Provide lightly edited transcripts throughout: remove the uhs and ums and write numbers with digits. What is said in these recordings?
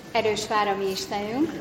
Erős vár a mi Istenünk.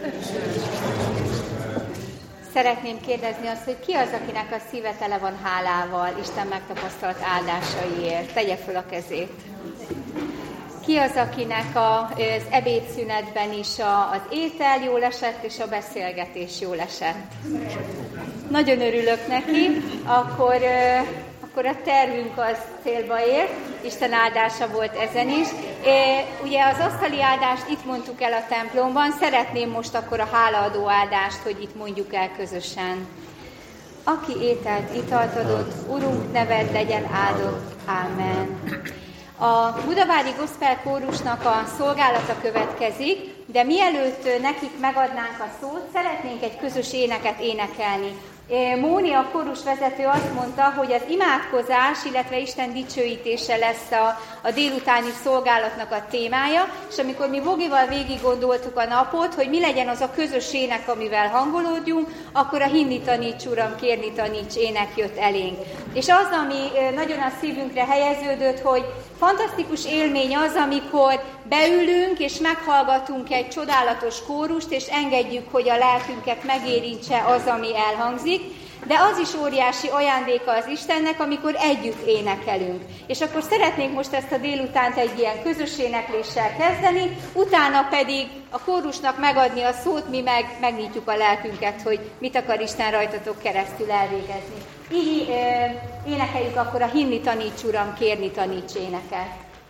Szeretném kérdezni azt, hogy ki az, akinek a szíve tele van hálával Isten megtapasztalt áldásaiért? Tegye föl a kezét. Ki az, akinek az ebédszünetben is az étel jól esett, és a beszélgetés jól esett? Nagyon örülök neki, akkor a tervünk az célba ért, Isten áldása volt ezen is. Ugye az asztali áldást itt mondtuk el a templomban, szeretném most akkor a hálaadó áldást, hogy itt mondjuk el közösen. Aki ételt, italt adott, Urunk neved legyen áldott. Ámen. A budavári gospel kórusnak a szolgálata következik, de mielőtt nekik megadnánk a szót, szeretnénk egy közös éneket énekelni. Móni, a kórus vezető azt mondta, hogy az imádkozás, illetve Isten dicsőítése lesz a délutáni szolgálatnak a témája, és amikor mi Bogival végig gondoltuk a napot, hogy mi legyen az a közös ének, amivel hangolódjunk, akkor a hinni taníts, Uram, kérni taníts ének jött elénk. És az, ami nagyon a szívünkre helyeződött, hogy fantasztikus élmény az, amikor beülünk és meghallgatunk egy csodálatos kórust, és engedjük, hogy a lelkünket megérintse az, ami elhangzik, de az is óriási ajándéka az Istennek, amikor együtt énekelünk. És akkor szeretnénk most ezt a délutánt egy ilyen közös énekléssel kezdeni, utána pedig a kórusnak megadni a szót, mi meg megnyitjuk a lelkünket, hogy mit akar Isten rajtatok keresztül elvégezni. Így énekeljük akkor a hinni taníts, Uram, kérni taníts éneket.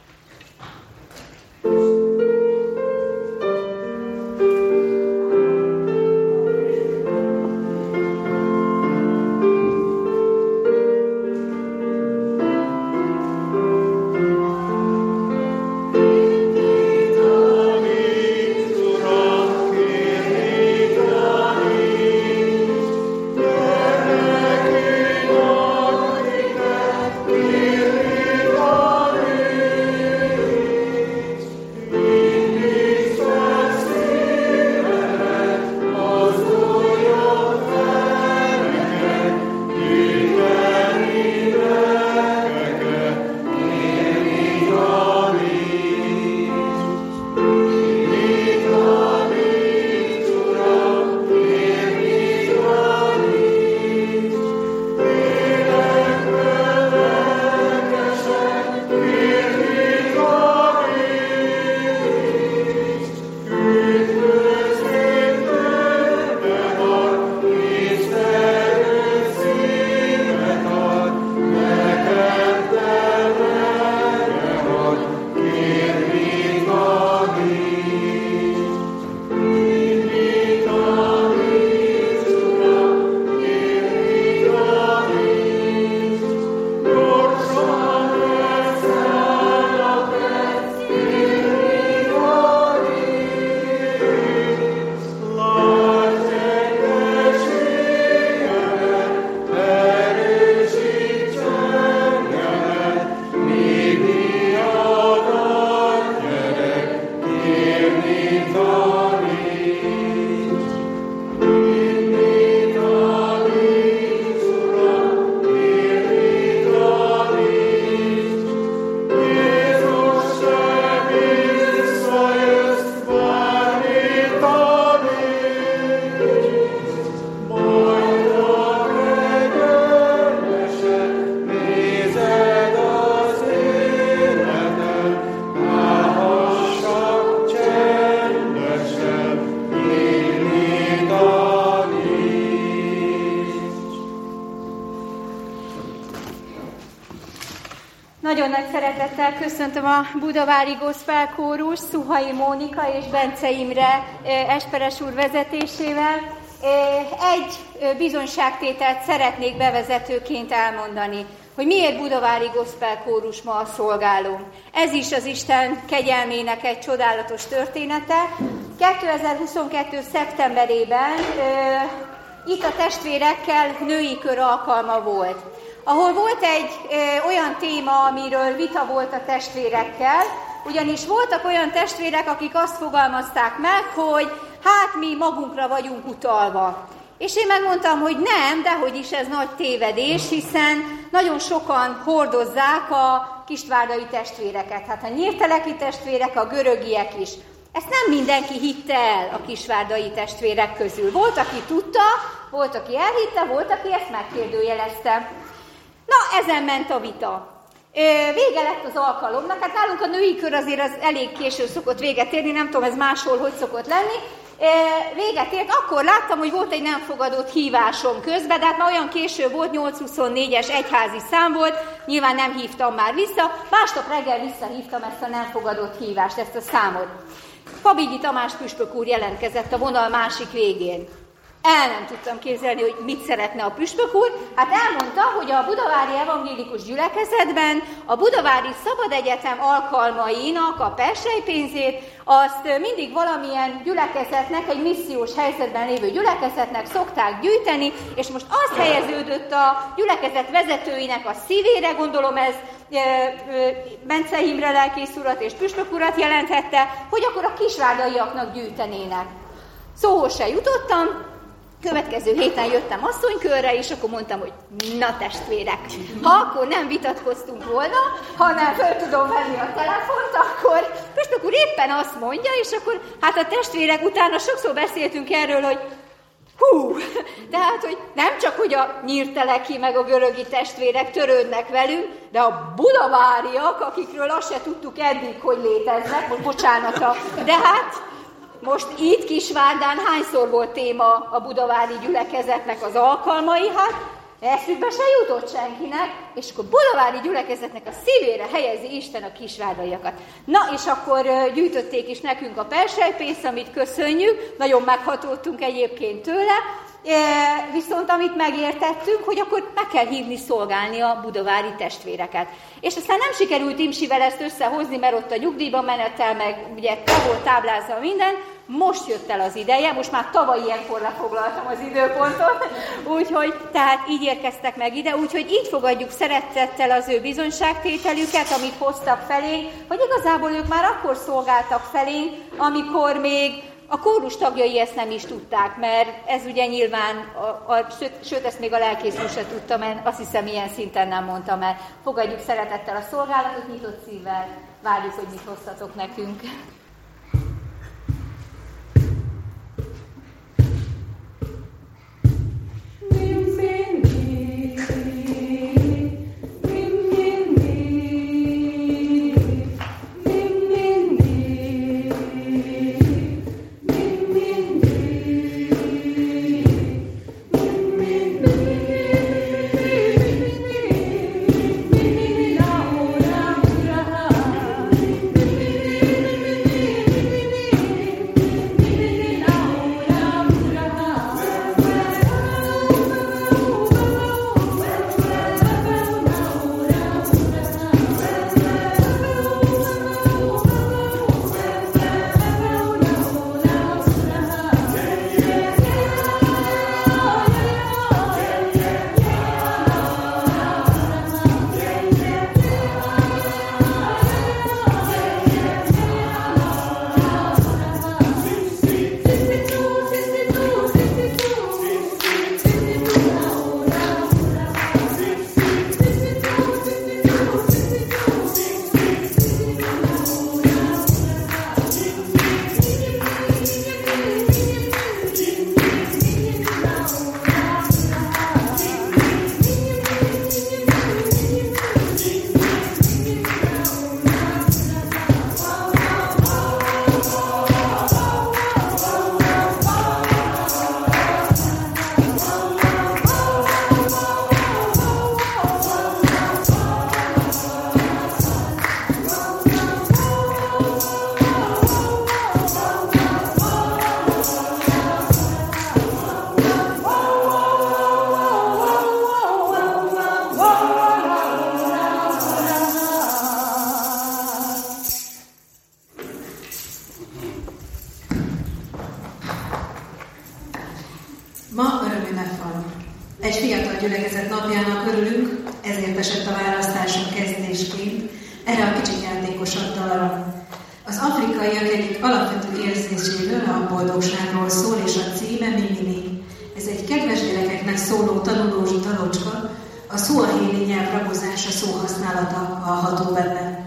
Nagyon nagy szeretettel köszöntöm a budavári gospel kórus Szuhai Mónika és Bence Imre Esperes úr vezetésével. Egy bizonyságtételt szeretnék bevezetőként elmondani, hogy miért budavári gospel kórus ma a szolgálónk. Ez is az Isten kegyelmének egy csodálatos története. 2022. szeptemberében itt a testvérekkel női kör alkalma volt, ahol volt egy olyan téma, amiről vita volt a testvérekkel, ugyanis voltak olyan testvérek, akik azt fogalmazták meg, hogy hát mi magunkra vagyunk utalva. És én megmondtam, hogy nem, dehogy is ez nagy tévedés, hiszen nagyon sokan hordozzák a kisvárdai testvéreket. Hát a nyírteleki testvérek, a görögiek is. Ezt nem mindenki hitte el a kisvárdai testvérek közül. Volt, aki tudta, volt, aki elhitte, volt, aki ezt megkérdőjelezte. Na, ezen ment a vita. Vége lett az alkalomnak, hát nálunk a női kör azért az elég késő szokott véget érni, nem tudom, ez máshol hogy szokott lenni. Véget ért, akkor láttam, hogy volt egy nem fogadott hívásom közben, de hát már olyan késő volt, 824-es egyházi szám volt, nyilván nem hívtam már vissza, másnap reggel visszahívtam ezt a nem fogadott hívást, ezt a számot. Pabigyi Tamás püspök úr jelentkezett a vonal másik végén. El nem tudtam képzelni, hogy mit szeretne a püspök úr. Hát elmondta, hogy a budavári evangélikus gyülekezetben a budavári Szabad Egyetem alkalmainak a perselypénzét azt mindig valamilyen gyülekezetnek, egy missziós helyzetben lévő gyülekezetnek szokták gyűjteni, és most az helyeződött a gyülekezet vezetőinek a szívére, gondolom ez Bence Imre lelkész urat és püspök urat jelenthette, hogy akkor a kisvárdaiaknak gyűjtenének. Szóhoz se jutottam. Következő héten jöttem asszonykörre, és akkor mondtam, hogy na testvérek, ha akkor nem vitatkoztunk volna, hanem föl tudom venni a telefont, akkor püspök úr éppen azt mondja, és akkor hát a testvérek utána sokszor beszéltünk erről, hogy tehát, hogy nem csak, hogy a nyírteleki meg a görögi testvérek törődnek velünk, de a budaváriak, akikről azt se tudtuk eddig, hogy léteznek, most bocsánat, de hát most itt Kisvárdán hányszor volt téma a budavári gyülekezetnek az alkalmai, hát eszükbe se jutott senkinek, és akkor budavári gyülekezetnek a szívére helyezi Isten a kisvárdaiakat. Na, és akkor gyűjtötték is nekünk a perselypénzt, amit köszönjük, nagyon meghatódtunk egyébként tőle, viszont amit megértettünk, hogy akkor meg kell hívni szolgálni a budavári testvéreket. És aztán nem sikerült Imsivel ezt összehozni, mert ott a nyugdíjba menettel, meg ugye volt táblázva minden, most jött el az ideje, most már tavaly ilyenkor lefoglaltam az időpontot, úgyhogy tehát így érkeztek meg ide, úgyhogy így fogadjuk szeretettel az ő bizonyságtételüket, amit hoztak felénk, hogy igazából ők már akkor szolgáltak felénk, amikor még a kórus tagjai ezt nem is tudták, mert ez ugye nyilván, sőt ezt még a lelkész úr se tudta, mert azt hiszem ilyen szinten nem mondtam el. Fogadjuk szeretettel a szolgálatot, nyitott szívvel, várjuk, hogy mit hoztatok nekünk. Ma örömünnep van. Egy fiatal gyülekezet napjának örülünk, ezért esett a választáson kezdésként erre a kicsit játékosabb dalra. Az afrikaiak egyik alapvető érzéséről, a boldogságról szól, és a címe Mimimi. Ez egy kedves gyerekeknek szóló tanulós dalocska, a szuahili nyelv ragozása, szóhasználata hallható benne.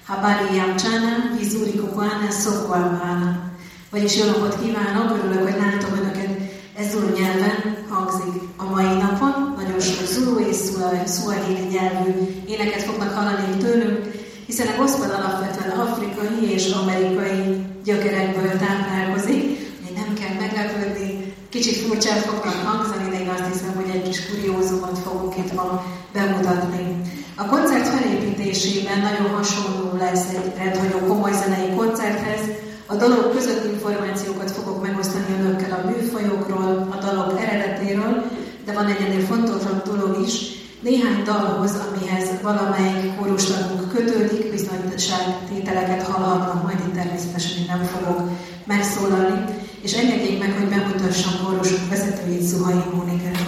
Habari Yamcsana, Vizuri Kukuana, Szokualmána. Vagyis jó napot kívánok, örülök, hogy látom Önöket. Ez zulu nyelven hangzik a mai napon. Nagyon sok zulu és szuahili nyelvű éneket fognak hallani tőlünk, hiszen a gospel alapvetően afrikai és amerikai gyökerekből táplálkozik. Nem kell meglepődni, kicsit furcsán fognak hangzani, de én azt hiszem, hogy egy kis kuriózumot fogunk itt ma bemutatni. A koncert felépítésében nagyon hasonló lesz egy rendhagyó komoly zenei koncerthez. A dalok között információkat fogok megosztani Önökkel a műfajokról, a dalok eredetéről, de van egy ennél fontosabb dolog is. Néhány dalhoz, amihez valamelyik kórustagunk kötődik, bizonyságtételeket hallhatnak, majd itt természetesen én nem fogok megszólalni, és engedjék meg, hogy bemutassam kórusunk vezetőjét, Szuhai Mónikát.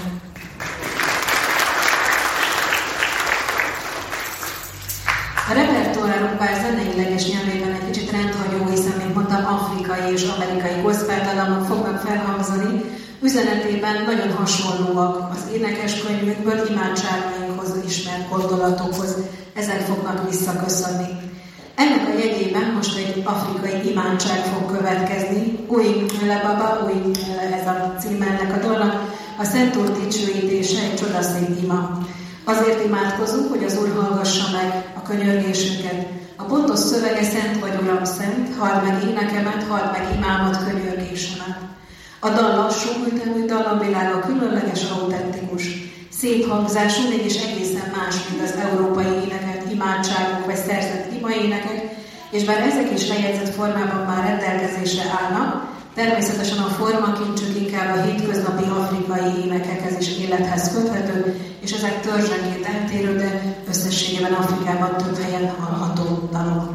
A repertoárunk bár zeneileges nyelvében egy kicsit rendhagyó, hiszen, mint mondtam, afrikai és amerikai gospel dallamok fognak felhangzani, üzenetében nagyon hasonlóak az énekeskönyvünkből, imádságainkhoz, ismert gondolatokhoz. Ezek fognak visszaköszönni. Ennek a jegyében most egy afrikai imádság fog következni. Új Lebaba, új ez a címe ennek a dalnak. A Szent Úr dicsőítése egy csodaszép ima. Azért imádkozunk, hogy az Úr hallgassa meg a könyörgésünket. A pontos szövege szent vagy Uram szent, halld meg énekemet, halld meg imámat, könyörgésemet. A dal lassú, ütemű dallamvilága különleges, autentikus. Szép hangzású, mégis egészen más, mint az európai énekelt imádságok vagy szerzett imaénekek, és bár ezek is lejegyzett formában már rendelkezésre állnak, természetesen a formakincsük inkább a hétköznapi afrikai énekekhez és élethez köthető, és ezek törzsenként eltérő, de összességében Afrikában több helyen hallható dalok.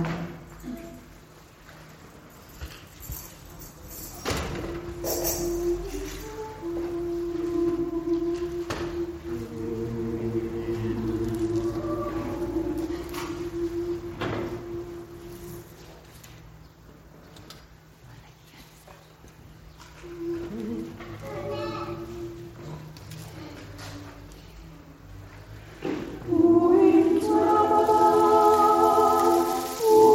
Ui,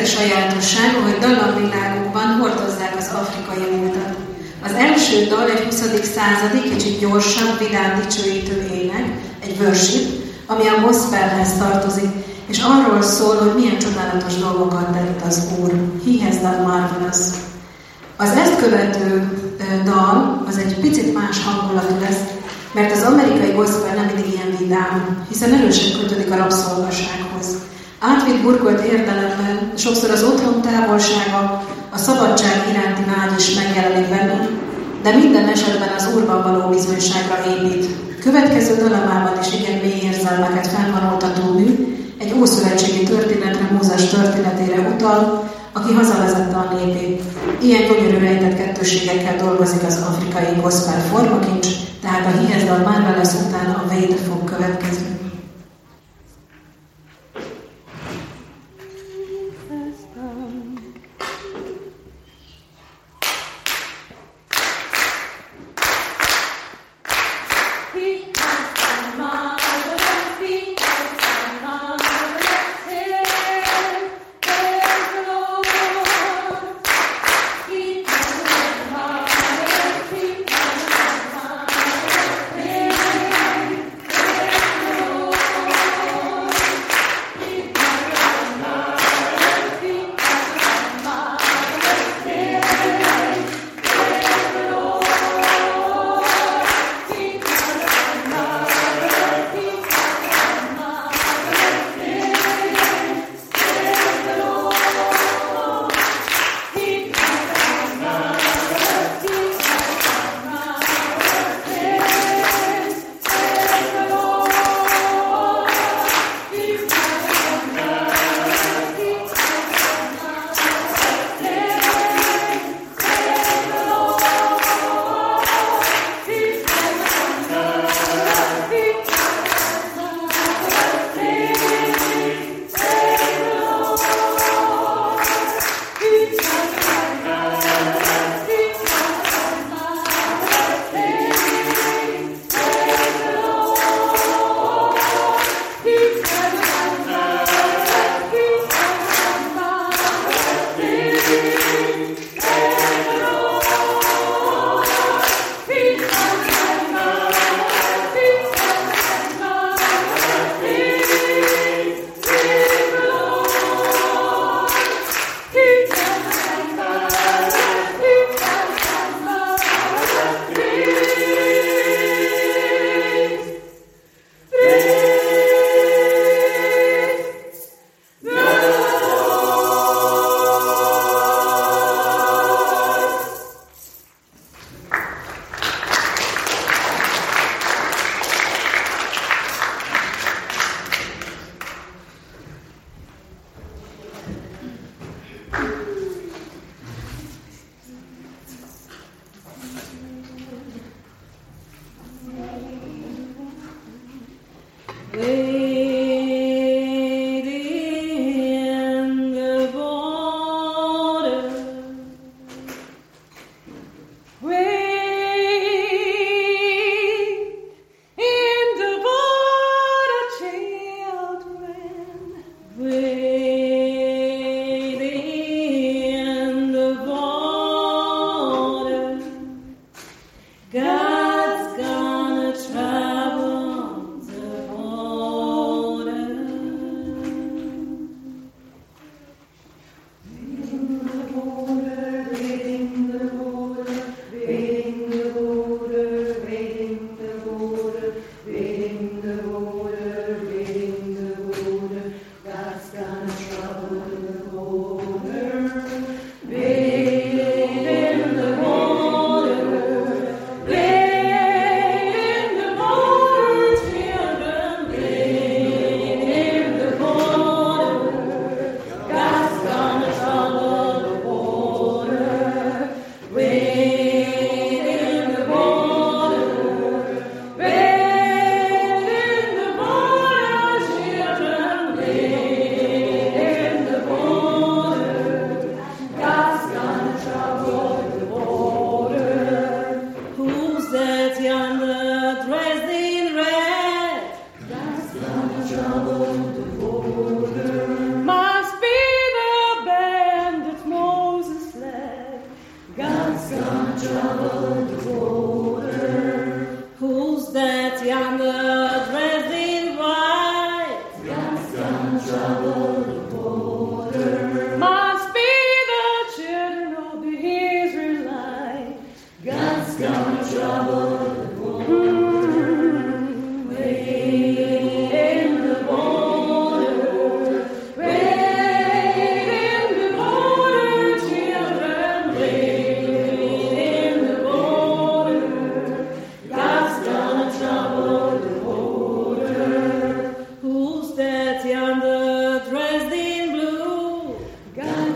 rengeteg sajátosság, hogy dallamvilágokban hordozzák az afrikai múltat. Az első dal egy 20. századi, kicsit gyorsabb, vidám, dicsőítő ének, egy worship, ami a gospelhez tartozik, és arról szól, hogy milyen csodálatos dolgokat tett az Úr. He has done marvelous. Az ezt követő dal az egy picit más hangulatú lesz, mert az amerikai gospel nem mindig ilyen vidám, hiszen erősen kötődik a rabszolgasághoz. Átvitt burkolt érdelemben sokszor az otthon távolsága, a szabadság iránti vágy is megjelenik benne, de minden esetben az Úrban való bizonyságra épít. Következő dalamában is igen mély érzelmeket felvonultató mű, egy ószövetségi történetre, Mózes történetére utal, aki hazavezette a népét. Ilyen gyönyörű rejtett kettőségekkel dolgozik az afrikai gospel formakincs, tehát a He has done marvelous után a Wait fog következni.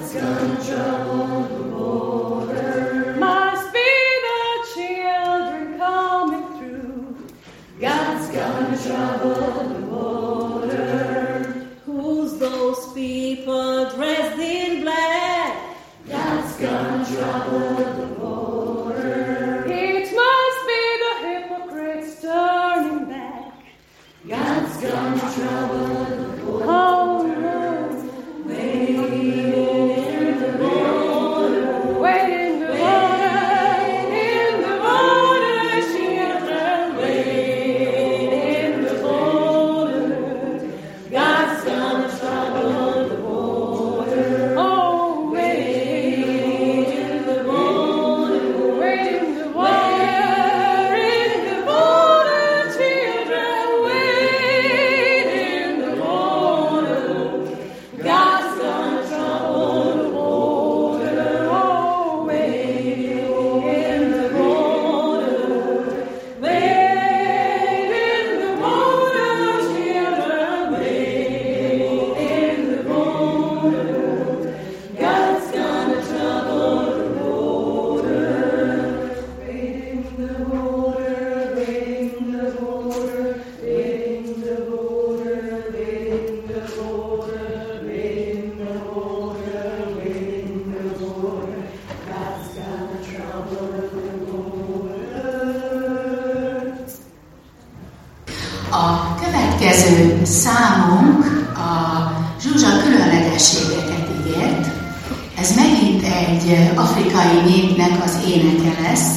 A következő számunk a Zsuzsa különlegességeket ígért. Ez megint egy afrikai népnek az éneke lesz.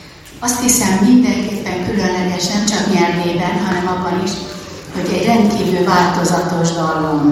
Azt hiszem mindenképpen különleges, nem csak nyelvében, hanem abban is, hogy egy rendkívül változatos dallam.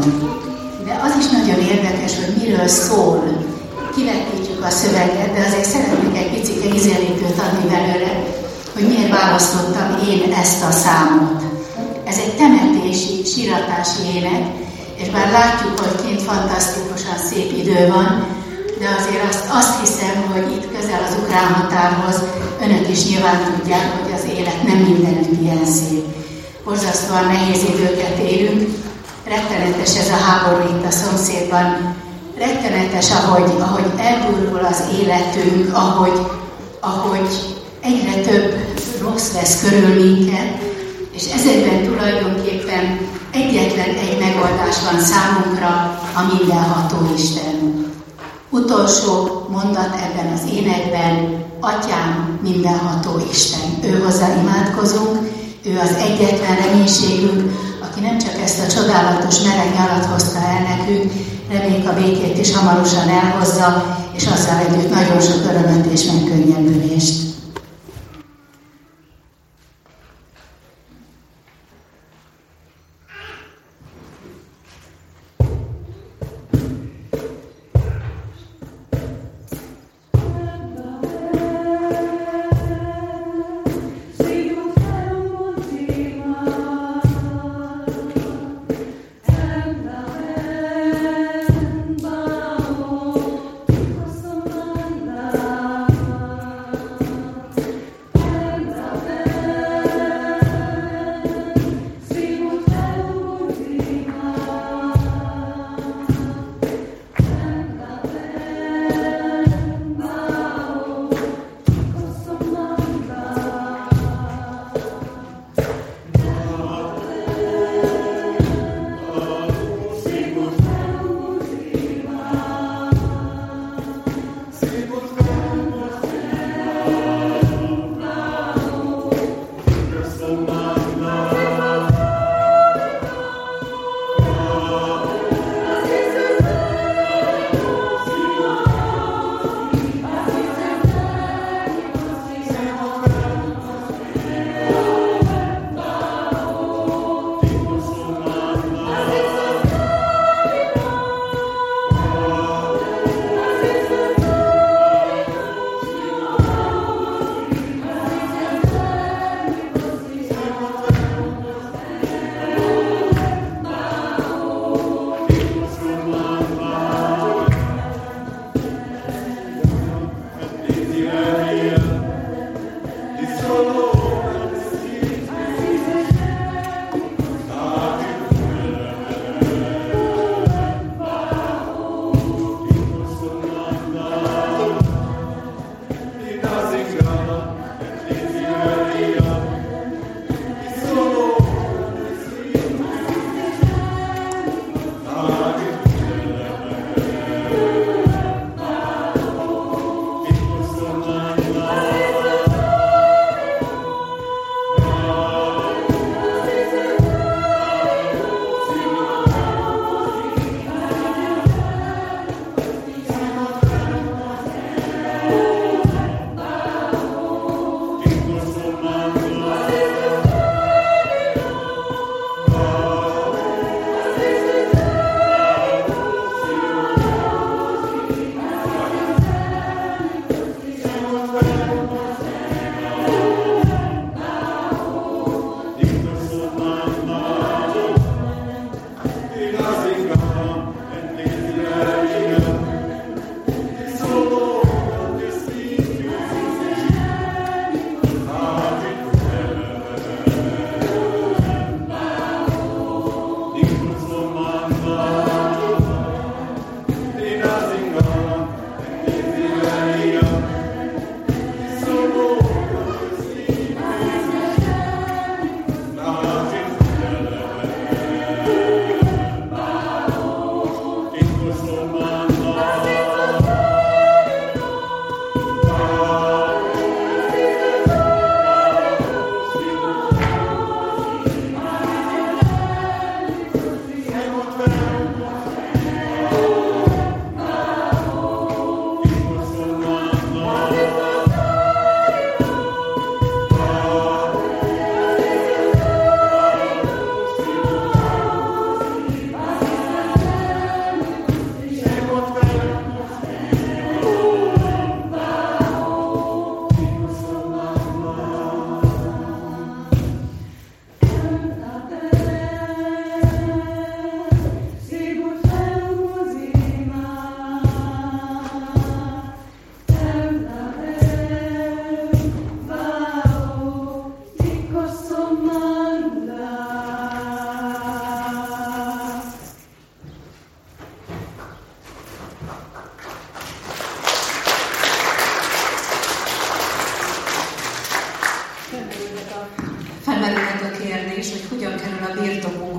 De az is nagyon érdekes, hogy miről szól. Kivetítjük a szöveget, de azért szeretnék egy picit ízelítőt adni belőle, hogy miért választottam én ezt a számot. Ez egy temetési, síratási ének, és bár látjuk, hogy kint fantasztikusan szép idő van, de azért azt hiszem, hogy itt közel az ukrán határhoz önök is nyilván tudják, hogy az élet nem mindenütt ilyen szép. Borzasztóan nehéz időket élünk, rettenetes ez a háború itt a szomszédban, rettenetes, ahogy eldurul az életünk, ahogy egyre több rossz vesz körül minket, és ezekben tulajdonképpen egyetlen egy megoldás van számunkra, a mindenható Isten. Utolsó mondat ebben az énekben, Atyám, mindenható Isten. Ő hozzá imádkozunk, ő az egyetlen reménységünk, aki nem csak ezt a csodálatos meleg nyarat hozta el nekünk, reméljük a békét is hamarosan elhozza, és azzal együtt nagyon sok örömet és megkönnyebbülést.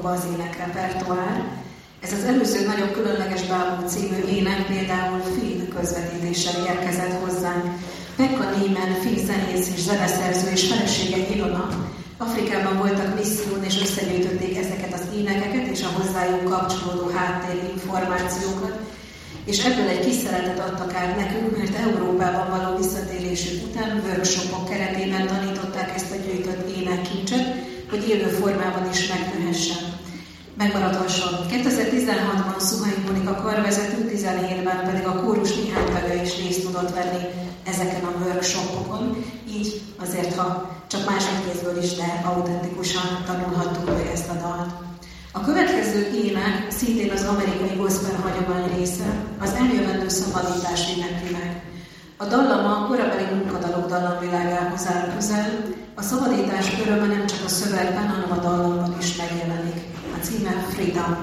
maga az énekrepertoár. Ez az előző Nagyon különleges bábú című ének például finn közvetítéssel érkezett hozzánk. Pekka Némen, finn zenész és zeneszerző és felesége Ilona Afrikában voltak misszión, és összegyűjtötték ezeket az énekeket és a hozzájuk kapcsolódó háttérinformációkat, és ebből egy kis szeletet adtak át nekünk, mert Európában való visszatérésük után workshopok keretében tanították ezt a gyűjtött énekkincset, hogy élő formában is megtűnhessen. Megmaradhasson. 2016-ban Szuhai Monika karvezető, 17-ben pedig a kórus néhány tagja is részt tudott venni ezeken a workshopokon, így azért, ha csak másodkézből is, de autentikusan tanulhattuk meg ezt a dalt. A következő ének szintén az amerikai gospel hagyomány része, az eljövendő szabadítás énekli meg. A dallama a korabeli munkadalok dallamvilágához áll közel, a szabadítás öröme nem csak a szövegben, hanem a dallamban is megjelenik. A címe Freedom.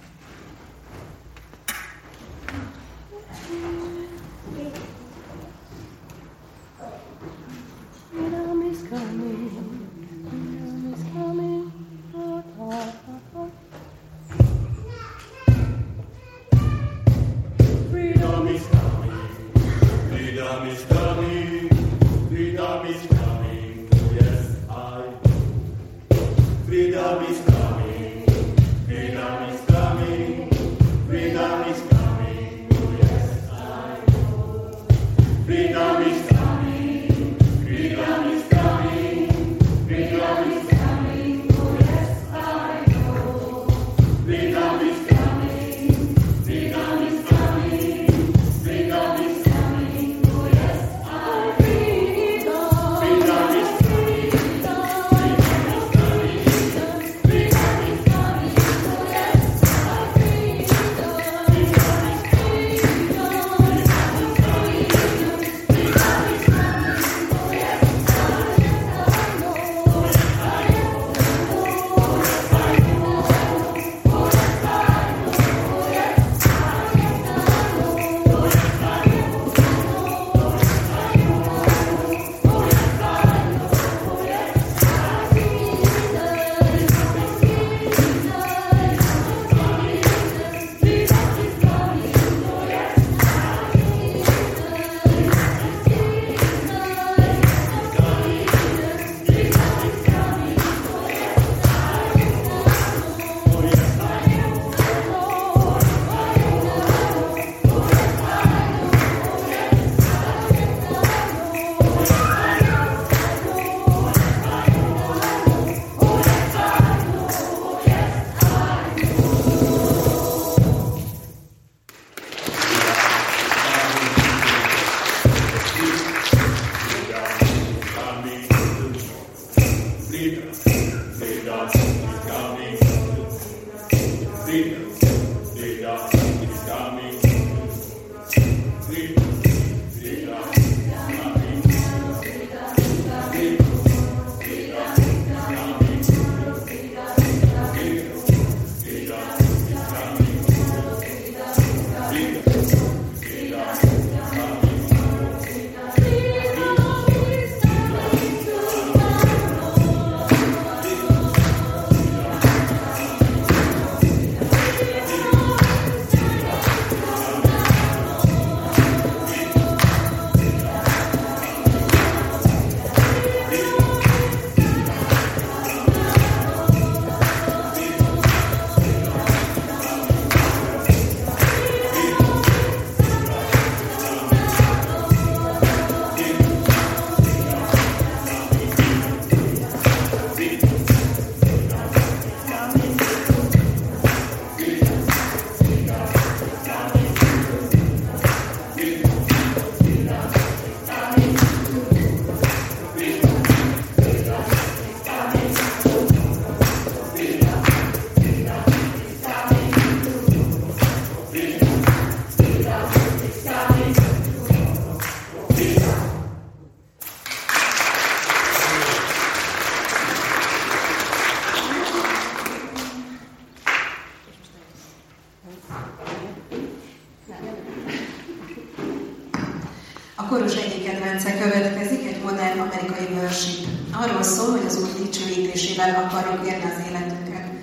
Kórus egyik kedvence következik, egy modern amerikai worship. Arról szól, hogy az Úr dicsőítésével akarjuk érni az életünket.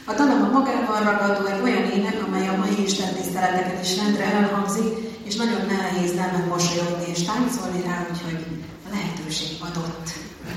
A dalom a magában ragadó egy olyan ének, amely a mai istentiszteleteken is rendre elhangzik, és nagyon nehéz nem mosolyogni és táncolni rá, úgyhogy a lehetőség adott.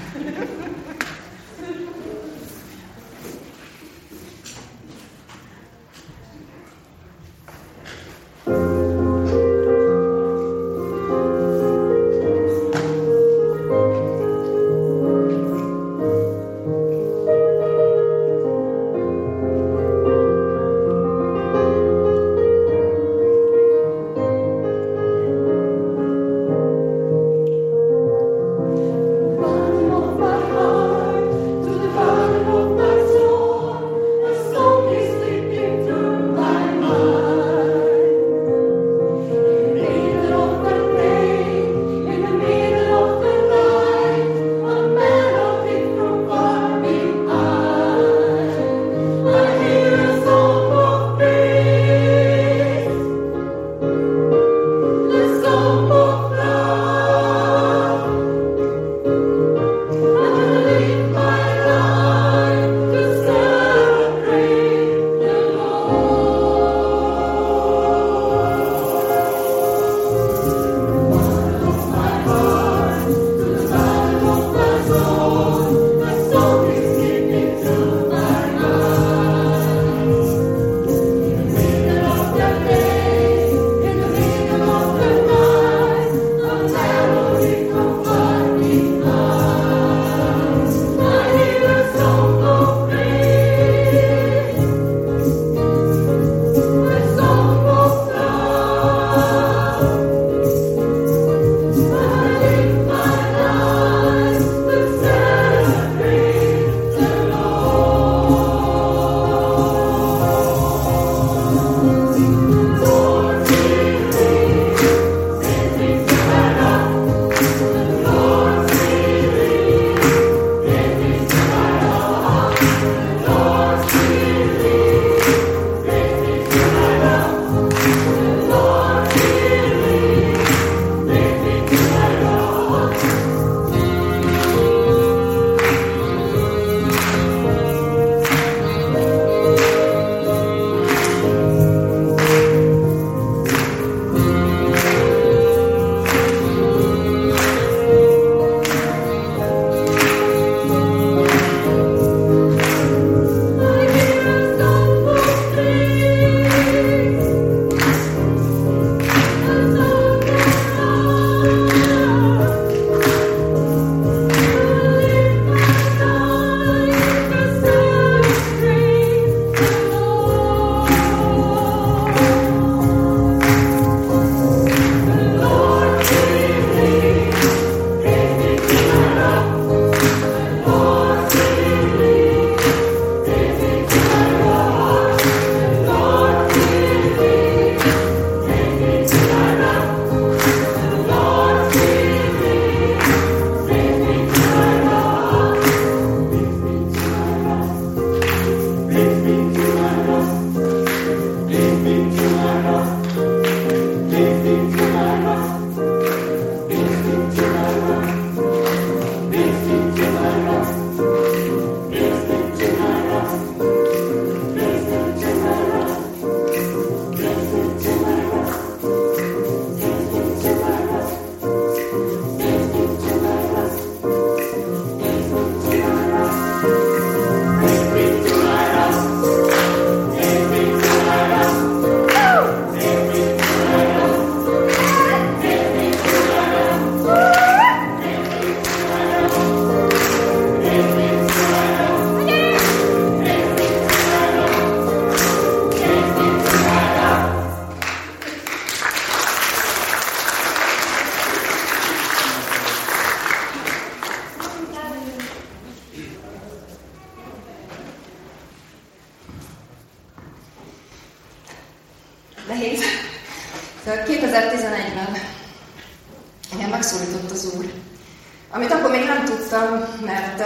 Nehéz. 2011-ben engem megszólított az Úr, amit akkor még nem tudtam, mert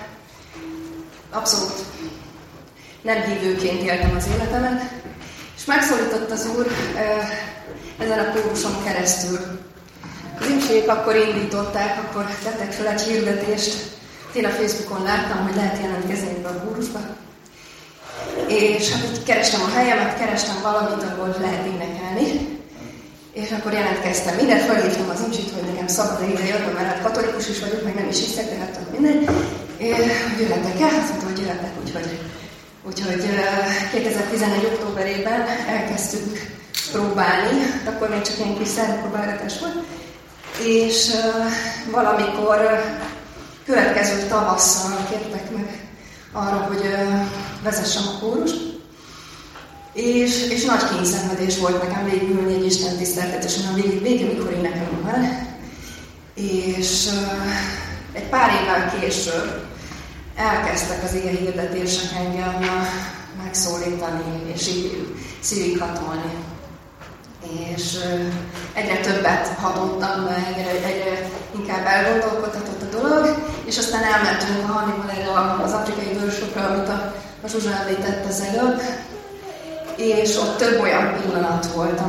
abszolút nem hívőként éltem az életemet, és megszólított az Úr ezen a kóruson keresztül. Az imsék akkor indították, akkor tettek fel egy hirdetést. Én a Facebookon láttam, hogy lehet jelentkezni ebbe a kórusba. és hát így kerestem a helyemet, kerestem valamit, ahol lehet énekelni. És akkor jelentkeztem. Mindent fölhívtam az imcsit, hogy nekem szabad ide jönni, mert hát katolikus is vagyok, meg nem is hiszek, de hát mindegy. Hogy jöhetek el, azt mondta, hogy jöhetek, úgyhogy 2011. októberében elkezdtük próbálni, akkor még csak ilyen kis szerepróbálgatás volt, és valamikor következő tavasszal kértek meg arra, hogy vezessem a kórust, és nagy kényszenvedés volt nekem végigülni egy Isten tiszteltetésen, a végén mikor énekelünk már. És egy pár évvel később elkezdtek az ige hirdetések engem megszólítani, és így szívig hatolni. És egyre többet hatottam meg, egyre inkább elgondolkodhatott a dolog, és aztán elmentünk a Hannibal erre az afrikai workshopra, amit a Zsuzsa említett az előbb, és ott több olyan pillanat volt,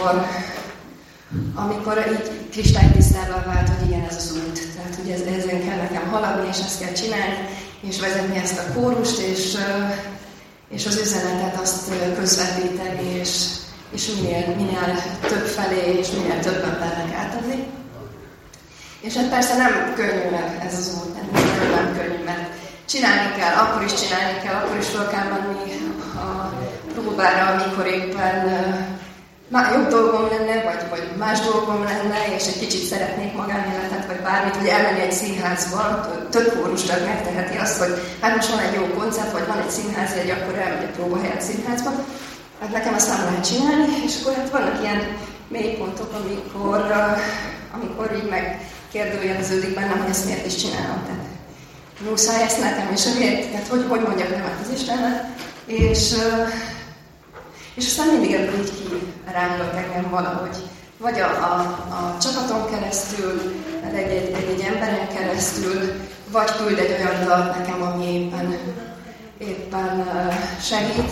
amikor így kristálytisztává vált, hogy igen, ez az út. Tehát, hogy ezen kell nekem haladni, és ezt kell csinálni, és vezetni ezt a kórust, és az üzenetet azt közvetíteni, és minél több felé, és minél több embernek átadni. És hát persze nem könnyű ez az út, nem könnyű, mert csinálni kell, akkor is fel kell menni a próbára, amikor éppen jobb dolgom lenne, vagy más dolgom lenne, és egy kicsit szeretnék magánéletet, vagy bármit, vagy elmenni egy színházba, több kórustag megteheti azt, hogy hát most van egy jó koncert, vagy van egy színházjegy, akkor elmegy egy próbahelyet színházba. Hát nekem azt nem lehet csinálni, és akkor hát vannak ilyen mélypontok, amikor így megkérdőjeleződik bennem, hogy ezt miért is csinálom. Tehát muszáj ezt nekem, és miért, tehát hogy mondjak nemet az Istennek, és aztán mindig ebből így kirángat engem valahogy. Vagy a csapaton keresztül, egy emberen keresztül, vagy küld egy olyan dalt nekem, ami éppen segít.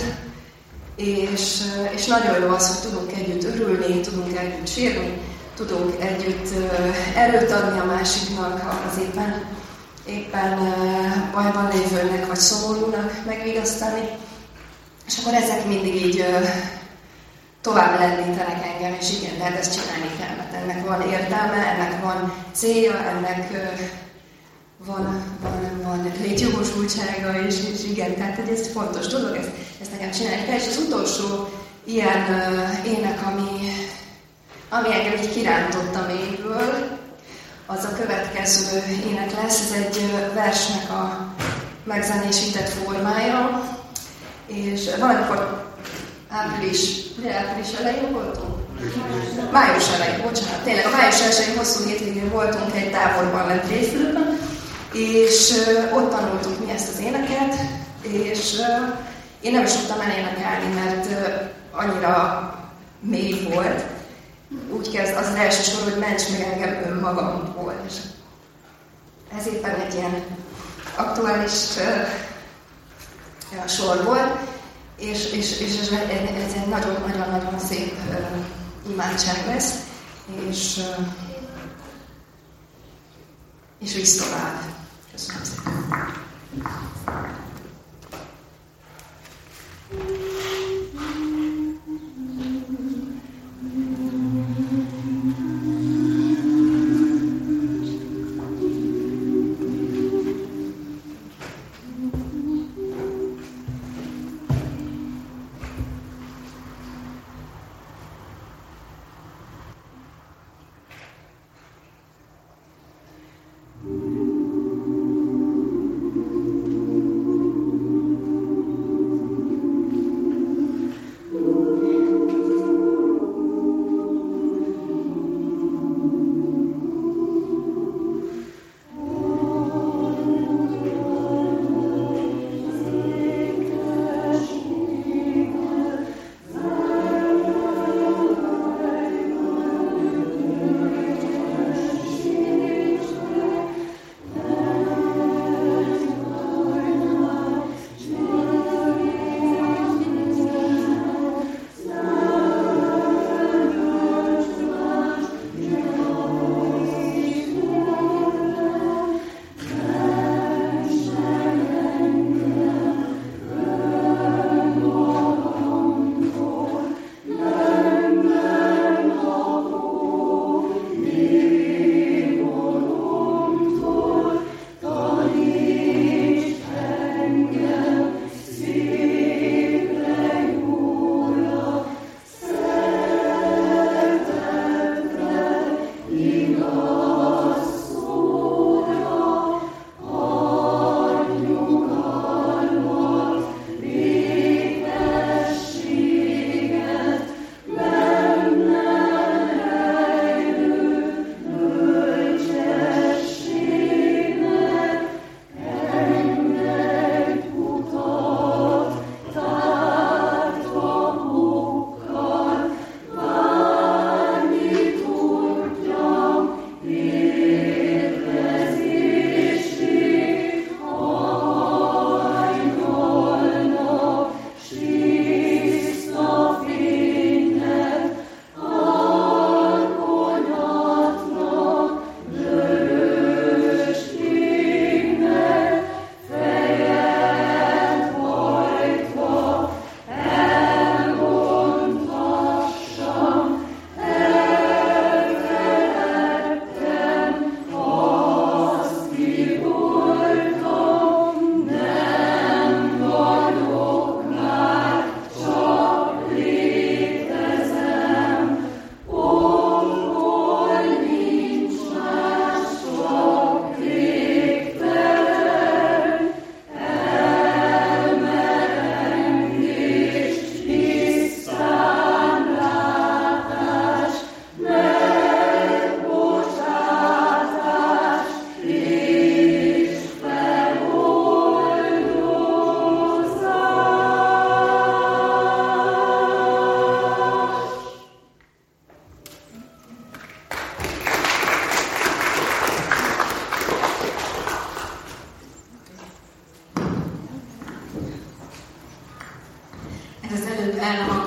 És nagyon jó az, hogy tudunk együtt örülni, tudunk együtt sírni, tudunk együtt erőt adni a másiknak, ha az éppen bajban lévőnek vagy szomorúnak megvigasztani. És akkor ezek mindig így tovább lendítenek engem, és igen, de hát ezt csinálni kell, mert ennek van értelme, ennek van célja, ennek van létjogosultsága, és igen, tehát ez fontos dolog, ezt nekem csinálni kell. És az utolsó ilyen ének, ami engem így kirántott a mélyből, az a következő ének lesz, ez egy versnek a megzenésített formája, és valamikor április elején voltunk? Május elején, bocsánat, tényleg a május elsőjén hosszú hétvégén voltunk egy táborban lent részülőben, és ott tanultuk mi ezt az éneket, és én nem is tudtam elénekelni, mert annyira mély volt. Úgy kezd az első sor, hogy ments meg engem önmagamból. És ez éppen egy ilyen aktuális sor volt, és ez egy nagyon-nagyon szép imádság lesz, és visz tovább. Köszönöm szépen.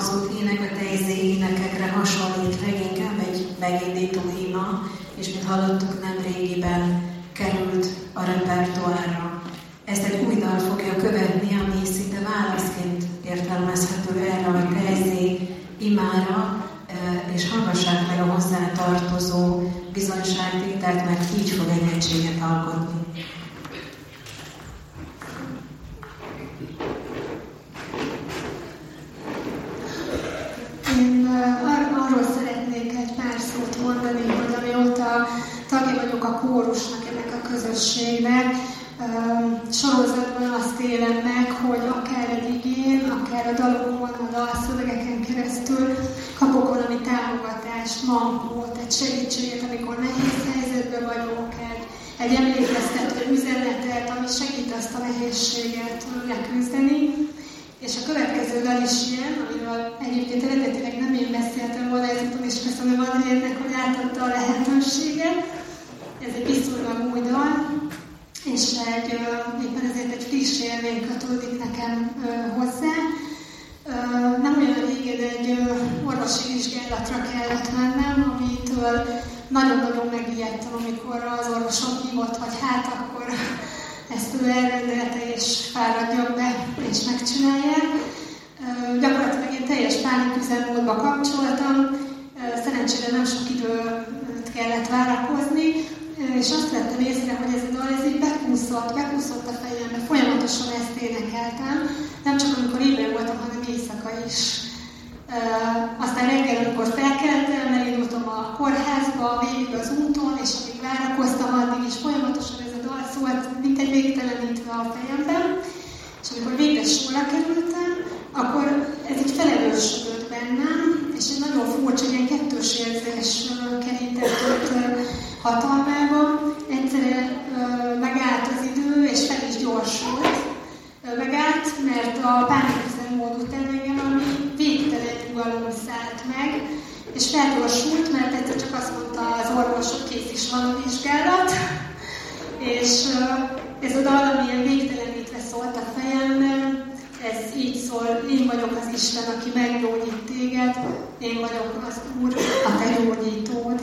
elhangzott ének a tejzé énekekre hasonlít, leginkább egy megindító ima, és mint hallottuk, nem régiben került a repertoárra. Ezt egy új dal fogja követni, ami szinte válaszként értelmezhető erre a tejzé imára, és hallgassák meg a hozzá tartozó bizonyságtételt, mert így fog egy egységet alkotni. Én arról szeretnék egy pár szót mondani, hogy amióta tagja vagyok a kórusnak, ennek a közösségnek, sorozatban azt élem meg, hogy akár egy igén, akár a dalokon, a dalszövegeken keresztül kapok valami támogatást, mankót, egy segítséget, amikor nehéz helyzetben vagyok, egy emlékeztető üzenetet, ami segít azt a nehézséget leküzdeni. És a következő dal is ilyen, amiről egyébként eredetileg nem én beszéltem volna, ezúton is köszönöm Andrének, hogy átadta a lehetőséget. Ez egy viszonylag új dal, és éppen ezért egy friss élmény kötődik nekem hozzá. Nem olyan régen egy orvosi vizsgálatra kellett mennem, amitől nagyon-nagyon megijedtem, amikor az orvosom hívott, hogy hát akkor ezt ő elrendelte, és fáradjak be, és megcsinálják. Gyakorlatilag én teljes pániküzemmódba kapcsoltam, szerencsére nem sok időt kellett várakozni, és azt vettem észre, hogy ez a dal így bekúszott a fejembe, folyamatosan ezt énekeltem, nem csak amikor ébren voltam, hanem éjszaka is. Aztán reggel, amikor felkeltem, elindultam a kórházba, végig az úton, és amíg várakoztam, addig is folyamatosan ez a dal szólt, mint egy végtelenítve a fejemben. És amikor végre sorra kerültem, akkor ez így felerősödött bennem, és egy nagyon furcsa, ilyen kettős érzés kerített hatalmába. Egyszerre megállt az idő, és fel is gyorsult. Megállt, mert a pániküzemmód után engem ami végtelen nyugalom szállt meg, és felgyorsult, mert egyszer csak azt mondta az orvos, hogy kész is van a vizsgálat, és ez a dal, amilyen végtelenítve szólt a fejemben, ez így szól, én vagyok az Isten, aki meggyógyít téged, én vagyok az Úr, a te gyógyítód.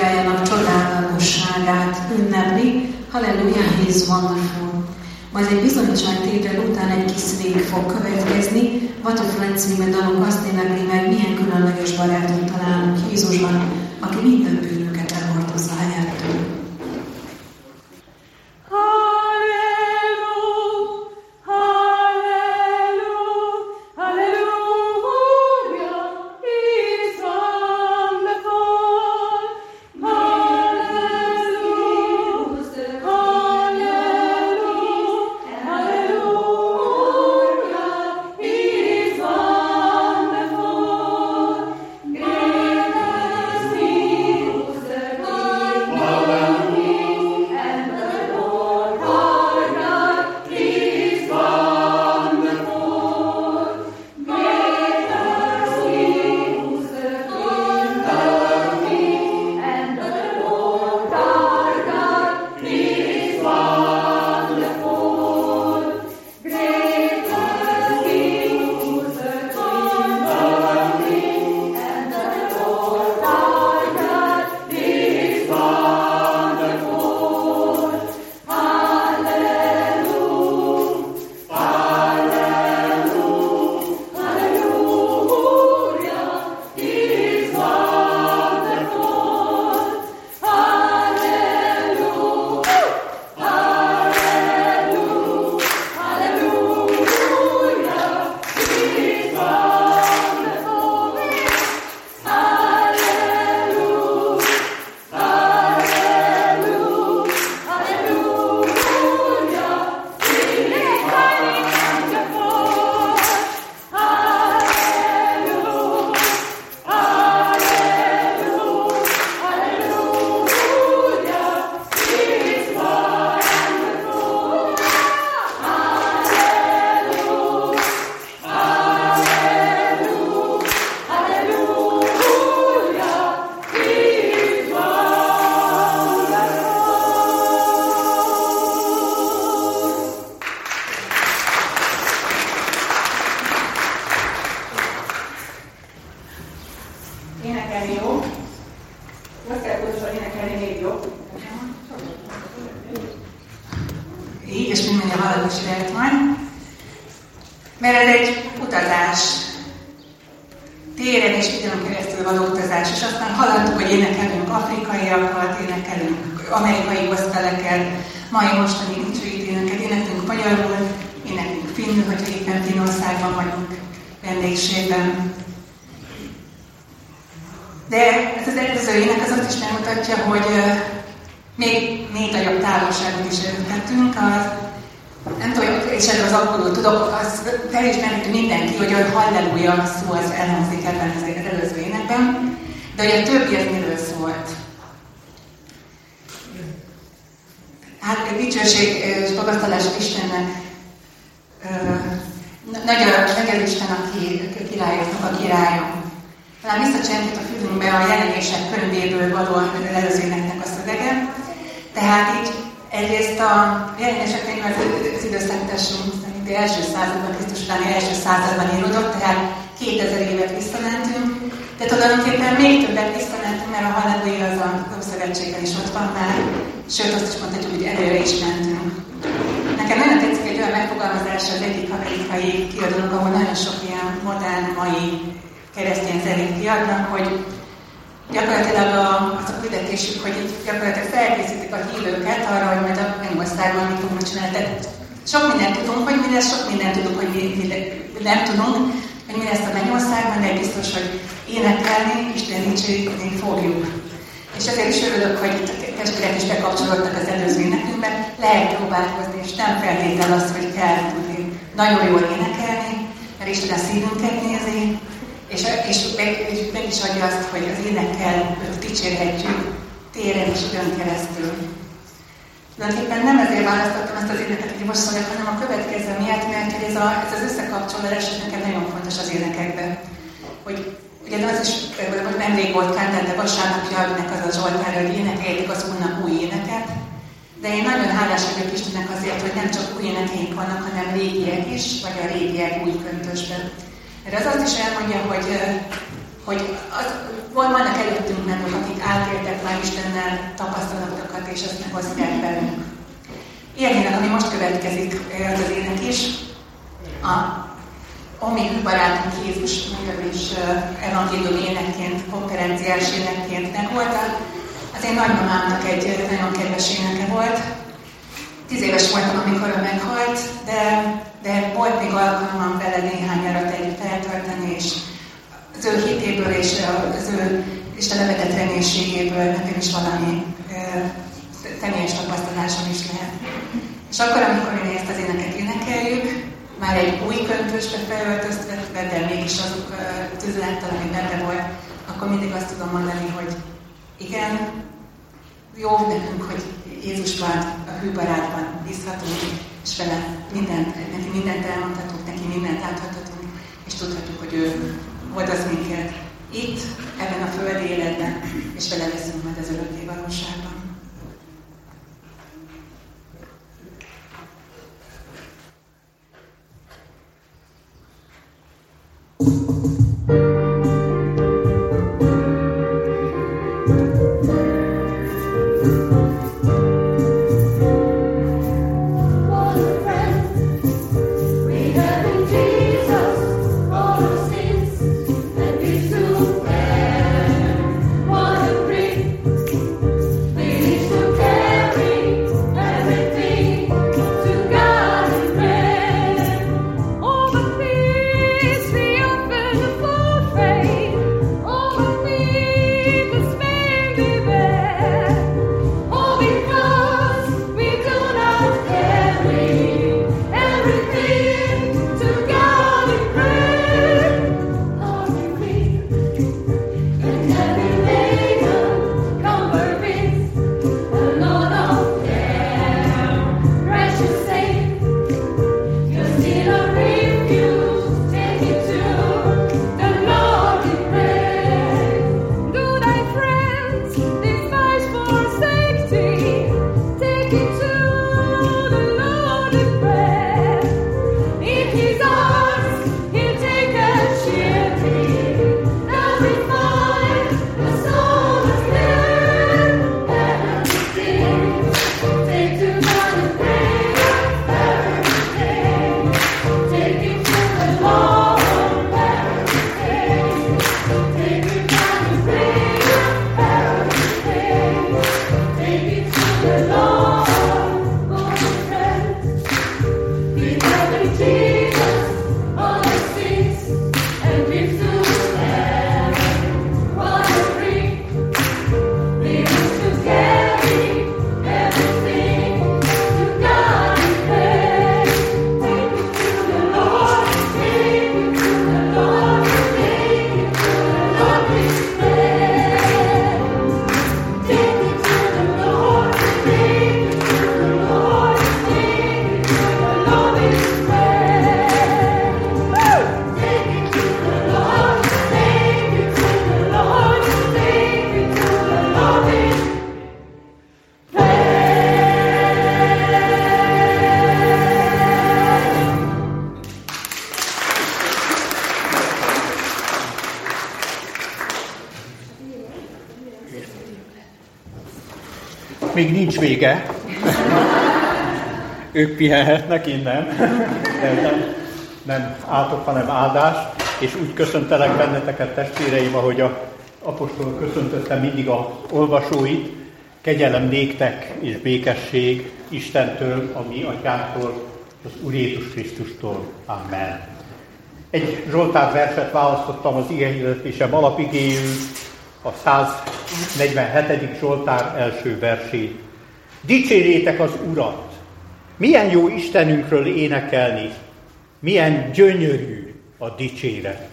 szolgáljanak csodálatosságát ünnepli. Halleluja, he is wonderful. Majd egy bizonyságtétel után egy kis vég fog következni. What a Friend című dalunk azt énekli meg, milyen különleges barátot találunk Jézusban, aki minden bűnünket elhordozza helyettől. Mert ez egy utazás, téren és időn keresztül való utazás, és aztán haladtuk, hogy énekelünk afrikaiakat, énekelünk amerikai goszpeleket, mai mostani dicsőítőnöket, énekelünk magyarul, énekelünk finnül, hogyha éppen Finnországban vagyunk vendégségben. De ez az előző ének az azt is megmutatja, hogy még nagyobb távolságot is előtettünk, nem tudom, és erről az akkor tudok, az felismerhető mindenki, hogy a halleluja szó az elhangzik ebben az előző énekben, de hogy a többi az miről szólt. Hát dicsőség és magasztalás Istennek, nagy az Isten, aki királyoknak a királya. Talán visszacsengett a fülünkbe a jelenések könyvéből való előző éneknek a szövege, tehát így egyrészt a jelenések könyve az időszámításunk szerint első században, Krisztus utáni első században íródott, tehát 2000 évet visszamentünk, de tulajdonképpen még többet visszamentünk, mert a halleluja az a Ószövetségben is ott van már, sőt azt is mondhatjuk, hogy előre is mentünk. Nekem nagyon tetszik egy olyan megfogalmazása az egyik amerikai kiadónak, ahol nagyon sok ilyen modern, mai keresztény zenét kiadnak, hogy gyakorlatilag az a küldetésük, hogy itt gyakorlatilag felkészítik a hívőket arra, hogy majd a Mennyországban mit fogunk csinálni. Tehát sok mindent tudunk, hogy mi lesz, sok mindent tudunk, hogy mi nem tudunk, hogy mi lesz a Mennyországban, de biztos, hogy énekelni, Isten dicsőíteni fogjuk. És ezért is örülök, hogy itt a testvérek is bekapcsolódtak az előző énekünkbe, lehet próbálkozni, és nem feltétel az, hogy kell tudni nagyon jól énekelni, mert Isten a szívünket nézi, és meg is adja azt, hogy az énekkel dicsérhetjük téren és időn keresztül. Tulajdonképpen nem ezért választottam ezt az éneket, hogy most szóljak, hanem a következő miatt, mert ez az összekapcsolódás nekem nagyon fontos az énekekben. Hogy ugye az is, hogy nemrég volt Kánten, de vasárnapja, aminek az a Zsoltár, hogy énekeljétek az Úrnak új éneket. De én nagyon hálás vagyok Istennek azért, hogy nem csak új énekeink vannak, hanem régiek is, vagy a régiek új köntösben. Mert az azt is elmondja, hogy vannak előttünk menők, akik átéltek már nagy Istennel tapasztalatokat, és ezt megosztják velünk. Ilyen ének, ami most következik, az az ének is, a mi barátunk Jézus nagyon is evangélium énekként, konferenciás énekként megvoltak. Az én nagymamámnak egy nagyon kedves éneke volt. 10 éves voltam, amikor ő meghalt, de volt még alkalmam vele néhány nyarat együtt eltartani, és az ő hitéből és az ő Isten vetett reménységéből nekem is valami személyes tapasztalásom is lehet. És akkor, amikor mi ezt az éneket énekeljük, már egy új köntösbe felöltöztetve, de mégis azok tüzelettel, ami benne volt, akkor mindig azt tudom mondani, hogy igen, jó nekünk, hogy Jézusban, a hű barátban bízhatunk, és vele neki mindent elmondhatunk, neki mindent áthatunk, és tudhatjuk, hogy ő hordoz minket itt, ebben a földi életben, és vele leszünk majd az örökké valóságban. Még nincs vége. Ők pihenhetnek innen. Nem átok, hanem áldás. És úgy köszöntelek benneteket, testvéreim, ahogy az apostol köszöntötte mindig az olvasóit. Kegyelem néktek és békesség Istentől, a mi atyánktól, az Úr Jézus Krisztustól. Amen. Egy Zsoltár verset választottam az igehirdetésem alapigéül, a 147. Zsoltár első versét. Dicsérjétek az Urat! Milyen jó Istenünkről énekelni, milyen gyönyörű a dicséret.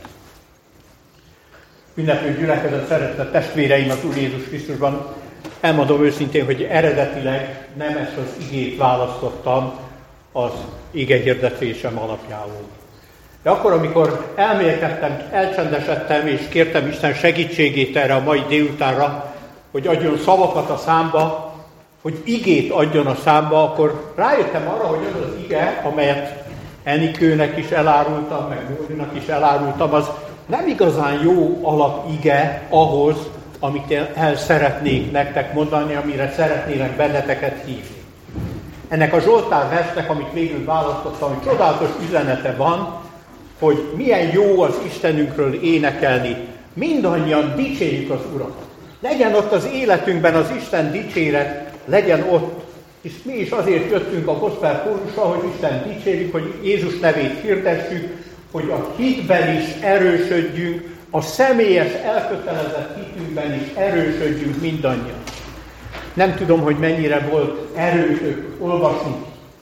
Ünneplő gyülekezet, szeretett testvéreim az Úr Jézus Krisztusban, elmondom őszintén, hogy eredetileg nem ezt az igét választottam az igehirdetésem alapjául. De akkor, amikor elmélkedtem, elcsendesedtem, és kértem Isten segítségét erre a mai délutánra, hogy adjon szavakat a számba, hogy igét adjon a számba, akkor rájöttem arra, hogy az az ige, amelyet Enikőnek is elárultam, meg Mórinak is elárultam, az nem igazán jó alapige ahhoz, amit el szeretnék nektek mondani, amire szeretnének benneteket hívni. Ennek a Zsoltár versnek, amit végül választottam, hogy csodálatos üzenete van, hogy milyen jó az Istenünkről énekelni. Mindannyian dicsérjük az Urat. Legyen ott az életünkben az Isten dicséret, legyen ott. És mi is azért jöttünk a gospel kórusra, hogy Isten dicsérjük, hogy Jézus nevét hirdessük, hogy a hitben is erősödjünk, a személyes elkötelezett hitünkben is erősödjünk mindannyian. Nem tudom, hogy mennyire volt erőtök olvasni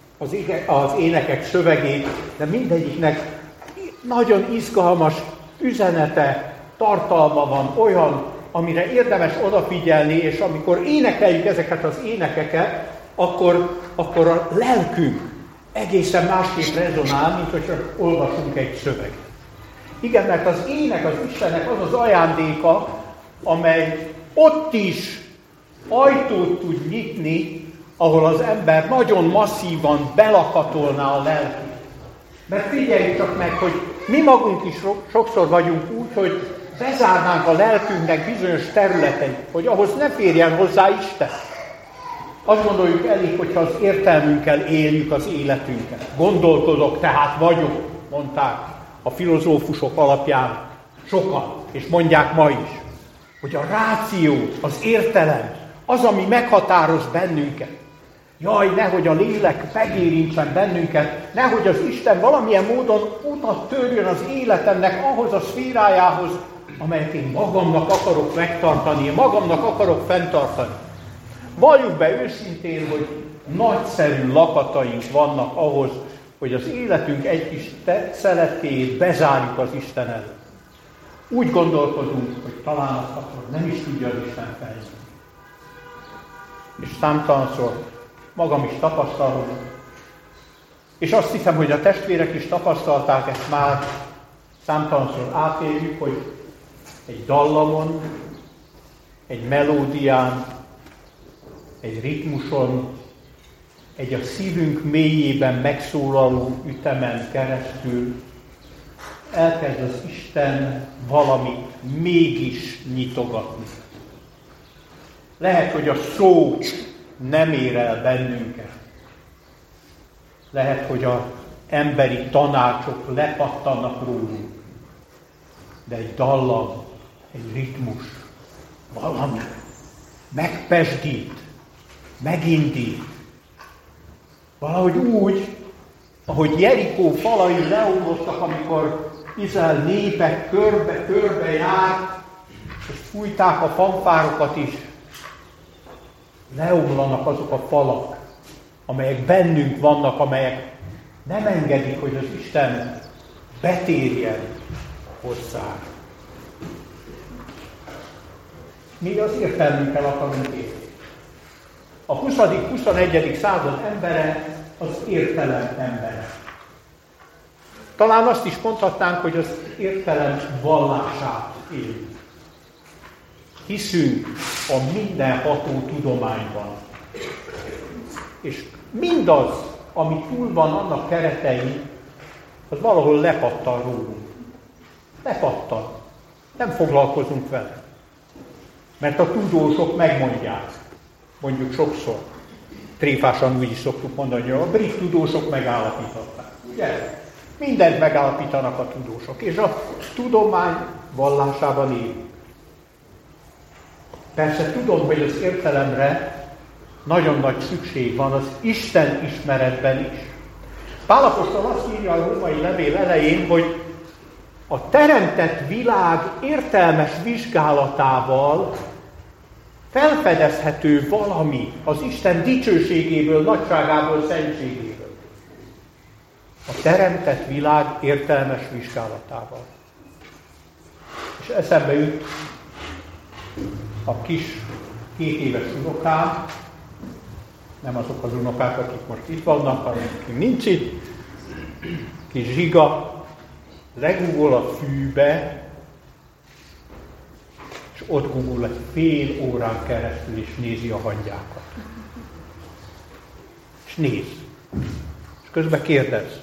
az énekek szövegét, de mindegyiknek nagyon izgalmas üzenete, tartalma van, olyan, amire érdemes odafigyelni, és amikor énekeljük ezeket az énekeket, akkor a lelkünk egészen másképp rezonál, mint hogyha olvasunk egy szöveget. Igen, mert az ének az Istennek az az ajándéka, amely ott is ajtót tud nyitni, ahol az ember nagyon masszívan belakatolná a lelkét. Mert figyeljük csak meg, hogy mi magunk is sokszor vagyunk úgy, hogy bezárnánk a lelkünknek bizonyos területeit, hogy ahhoz ne férjen hozzá Isten. Azt gondoljuk elég, hogyha az értelmünkkel éljük az életünket. Gondolkodok, tehát vagyok, mondták a filozófusok alapján sokan, és mondják ma is, hogy a ráció, az értelem, az, ami meghatároz bennünket. Jaj, nehogy a lélek megérintsen bennünket, nehogy az Isten valamilyen módon utat törjön az életemnek ahhoz a szférájához, amelyet én magamnak akarok megtartani, magamnak akarok fenntartani. Valljuk be őszintén, hogy nagyszerű lakataink vannak ahhoz, hogy az életünk egy kis szeletéjét bezárjuk az Isten előtt. Úgy gondolkodunk, hogy talán azt akkor nem is tudja az Isten fejlődni. És számtalanszor magam is tapasztalom, és azt hiszem, hogy a testvérek is tapasztalták ezt már, számtalanszor átéljük, hogy egy dallamon, egy melódián, egy ritmuson, egy a szívünk mélyében megszólaló ütemen keresztül elkezd az Isten valamit mégis nyitogatni. Lehet, hogy a szó nem ér el bennünket. Lehet, hogy az emberi tanácsok lepattannak rólunk. De egy dallam, egy ritmus, valami megpesdít, megindít. Valahogy úgy, ahogy Jerikó falai leomlottak, amikor Izrael népek körbe járt, és fújták a fanfárokat is, leomlanak azok a falak, amelyek bennünk vannak, amelyek nem engedik, hogy az Isten betérjen hozzá. Mi az értelmünkkel akarunk élni. A 20.-21. század embere az értelem embere. Talán azt is mondhatnánk, hogy az értelem vallását éljük. Hiszünk a mindenható tudományban. És mindaz, ami túl van annak keretei, az valahol lepattan rólunk. Lepattan. Nem foglalkozunk vele. Mert a tudósok megmondják. Mondjuk sokszor. Tréfásan úgy is szoktuk mondani, hogy a brit tudósok megállapították. Ugye? Mindent megállapítanak a tudósok. És a tudomány vallásában élünk. Persze tudom, hogy az értelemre nagyon nagy szükség van az Isten ismeretben is. Pál apostol azt írja a római levél elején, hogy a teremtett világ értelmes vizsgálatával felfedezhető valami az Isten dicsőségéből, nagyságából, szentségéből. A teremtett világ értelmes vizsgálatával. És eszembe jut a kis 2 éves unokám, nem azok az unokák, akik most itt vannak, hanem akik nincs itt, kis Zsiga, legugol a fűbe, és ott gugol egy fél órán keresztül, és nézi a hangyákat. És néz. És közben kérdez.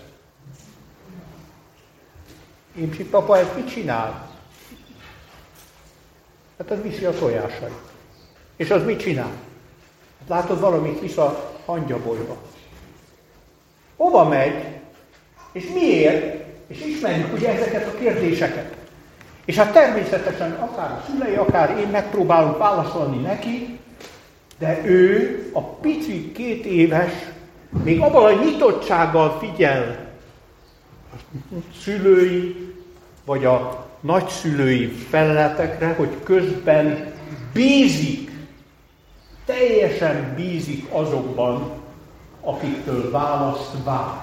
Imsi papa, ez mit csinál? Hát az viszi a tojásait. És az mit csinál? Hát látod, valamit visz a hangyabolyba. Hova megy? És miért? És ismerjük ugye ezeket a kérdéseket. És hát természetesen akár a szülei, akár én megpróbálunk válaszolni neki, de ő, a pici 2 éves, még abban a nyitottsággal figyel a szülői, vagy a nagyszülői feleletekre, hogy közben bízik, teljesen bízik azokban, akiktől választ vár.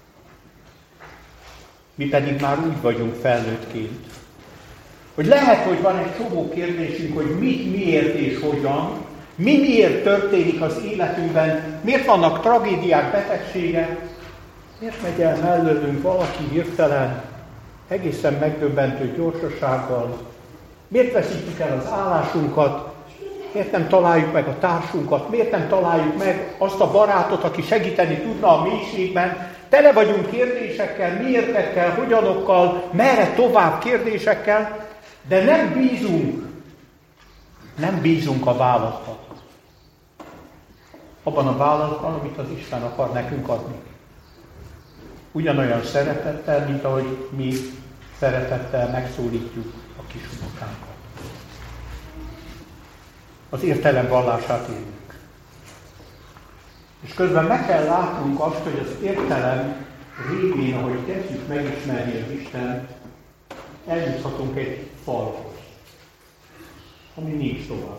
Mi pedig már úgy vagyunk felnőttként, hogy lehet, hogy van egy csomó kérdésünk, hogy mit, miért és hogyan, mi miért történik az életünkben, miért vannak tragédiák, betegségek, miért megy el mellőlünk valaki hirtelen, egészen megdöbbentő gyorsasággal, miért veszítjük el az állásunkat, miért nem találjuk meg a társunkat, miért nem találjuk meg azt a barátot, aki segíteni tudna a mélységben. Tele vagyunk kérdésekkel, miértekkel, hogyanokkal, merre tovább kérdésekkel, de nem bízunk a válaszban. Abban a válaszban, amit az Isten akar nekünk adni. Ugyanolyan szeretettel, mint ahogy mi szeretettel megszólítjuk a kisunokánkat. Az értelem vallását éljük. És közben meg kell látnunk azt, hogy az értelem révén, ahogy kezdjük megismerni az Istent, eljuthatunk egy falhoz, ami nincs tovább.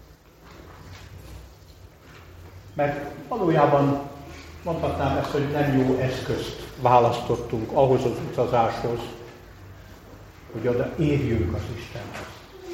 Mert valójában mondhatnám ezt, hogy nem jó eszközt választottunk ahhoz az utazáshoz, hogy oda érjünk az Istenhez.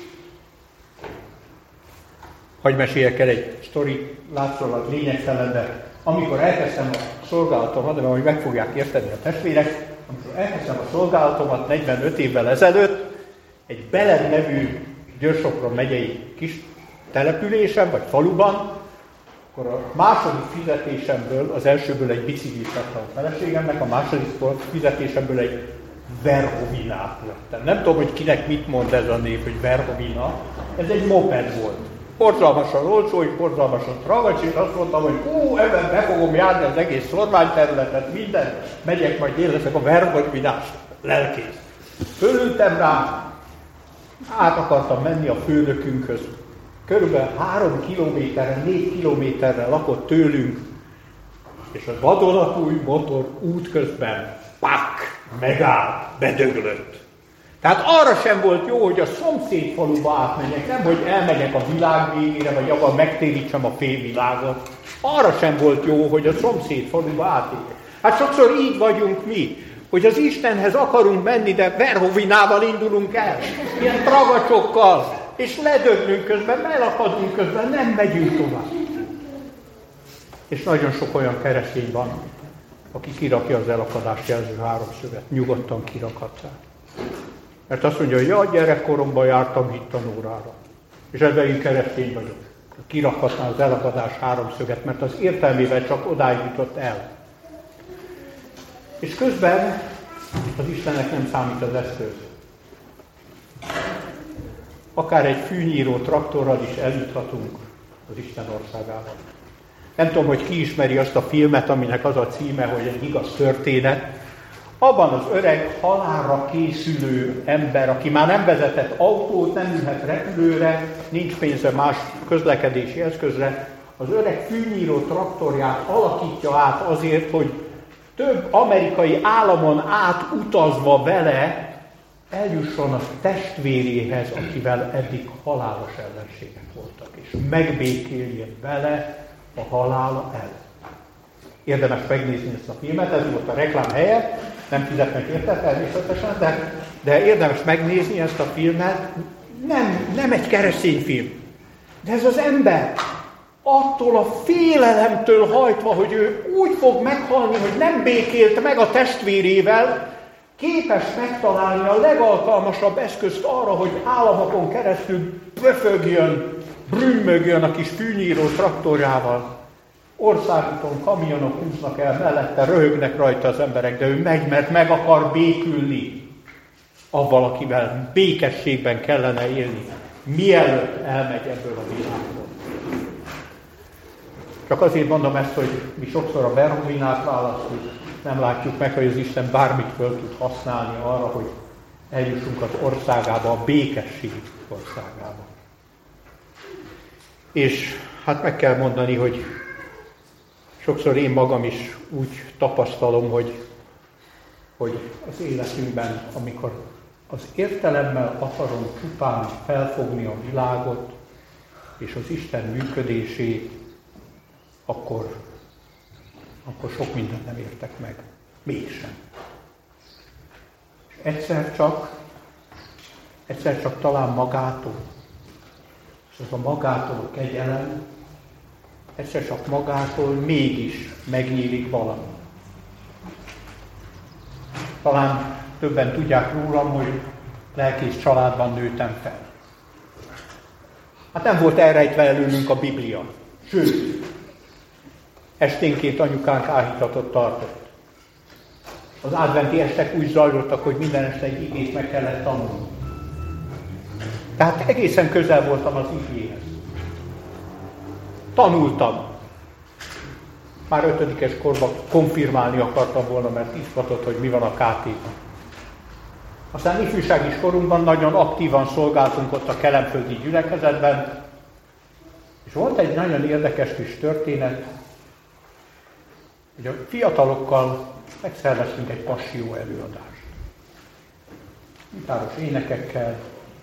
Hagy meséljek el egy sztorit, látszólag lényegtelen, de amikor elkezdtem a szolgálatomat, de hogy meg fogják érteni a testvérek, amikor elkezdtem a szolgálatomat 45 évvel ezelőtt, egy Belen nevű Győr-Sopron megyei kis településen, vagy faluban, akkor a második fizetésemből, az elsőből egy biciklit vettem a feleségemnek, a második fizetésemből egy Verhovinát vettem. Nem tudom, hogy kinek mit mond ez a név, hogy Verhovina. Ez egy moped volt. Borzalmasan olcsó, és borzalmasan tragacs, és azt mondtam, hogy ebben be fogom járni az egész szorványterületet, mindent, megyek, majd én leszek a Verhovinás lelkész. Fölültem rá, át akartam menni a főnökünkhöz. Körülbelül 3 kilométerre, 4 kilométerre lakott tőlünk, és a vadonatúj motor útközben megáll, bedöglött. Tehát arra sem volt jó, hogy a szomszéd faluba átmenjek, nem, hogy elmegyek a világ végére, vagy abban megtérítsem a félvilágot. Arra sem volt jó, hogy a szomszéd faluba átmenjek. Hát sokszor így vagyunk mi, hogy az Istenhez akarunk menni, de Verhovinával indulunk el, ilyen tragacsokkal, és ledöglünk közben, melakadunk közben, nem megyünk tovább. És nagyon sok olyan keresztény van, aki kirakja az elakadást jelző háromszöget, nyugodtan kirakhatják. Mert azt mondja, hogy ja, gyerekkoromban jártam hittanórára, és ebben én keresztény vagyok. Kirakhatná az elakadás háromszöget, mert az értelmével csak odáig jutott el. És közben az Istennek nem számít az eszköz. Akár egy fűnyíró traktorral is eljuthatunk az Isten országába. Nem tudom, hogy ki ismeri azt a filmet, aminek az a címe, hogy egy igaz történet. Abban az öreg halálra készülő ember, aki már nem vezetett autót, nem ülhet repülőre, nincs pénze más közlekedési eszközre, az öreg fűnyíró traktorját alakítja át azért, hogy több amerikai államon átutazva vele eljusson a testvéréhez, akivel eddig halálos ellenségek voltak, és megbékéljen vele a halála el. Érdemes megnézni ezt a filmet, ez volt a reklám helye, nem fizetnek érte természetesen, de érdemes megnézni ezt a filmet. Nem egy keresztény film, de ez az ember attól a félelemtől hajtva, hogy ő úgy fog meghalni, hogy nem békélt meg a testvérével, képes megtalálni a legalkalmasabb eszközt arra, hogy államokon keresztül pöfögjön, brümmögjön a kis fűnyíró traktorjával. Országúton kamionok húznak el mellette, röhögnek rajta az emberek, de ő megy, mert meg akar békülni avval, akivel békességben kellene élni. mielőtt elmegy ebből a világból. Csak azért mondom ezt, hogy mi sokszor a Berhominát választjuk, nem látjuk meg, hogy az Isten bármit föl tud használni arra, hogy eljussunk az országába, a békesség országába. És hát meg kell mondani, hogy sokszor én magam is úgy tapasztalom, hogy az életünkben, amikor az értelemmel akarom csupán felfogni a világot és az Isten működését, akkor sok mindent nem értek meg. Mégsem. És egyszer csak talán magától, és az a magától kegyelem, egyszer csak magától mégis megnyílik valami. Talán többen tudják rólam, hogy lelkész családban nőttem fel. Hát nem volt elrejtve előnünk a Biblia. Sőt, esténként anyukánk áhítatot tartott. Az adventi estek úgy zajlottak, hogy minden este egy igét meg kellett tanulni. Tehát egészen közel voltam az igéhez. Tanultam. Már 5-es korban konfirmálni akartam volna, mert izgatott, hogy mi van a KT-ban. Aztán ifjúsági korunkban nagyon aktívan szolgáltunk ott a kelemföldi gyülekezetben, és volt egy nagyon érdekes kis történet, hogy a fiatalokkal megszerveztünk egy passió előadást. Gitáros énekekkel,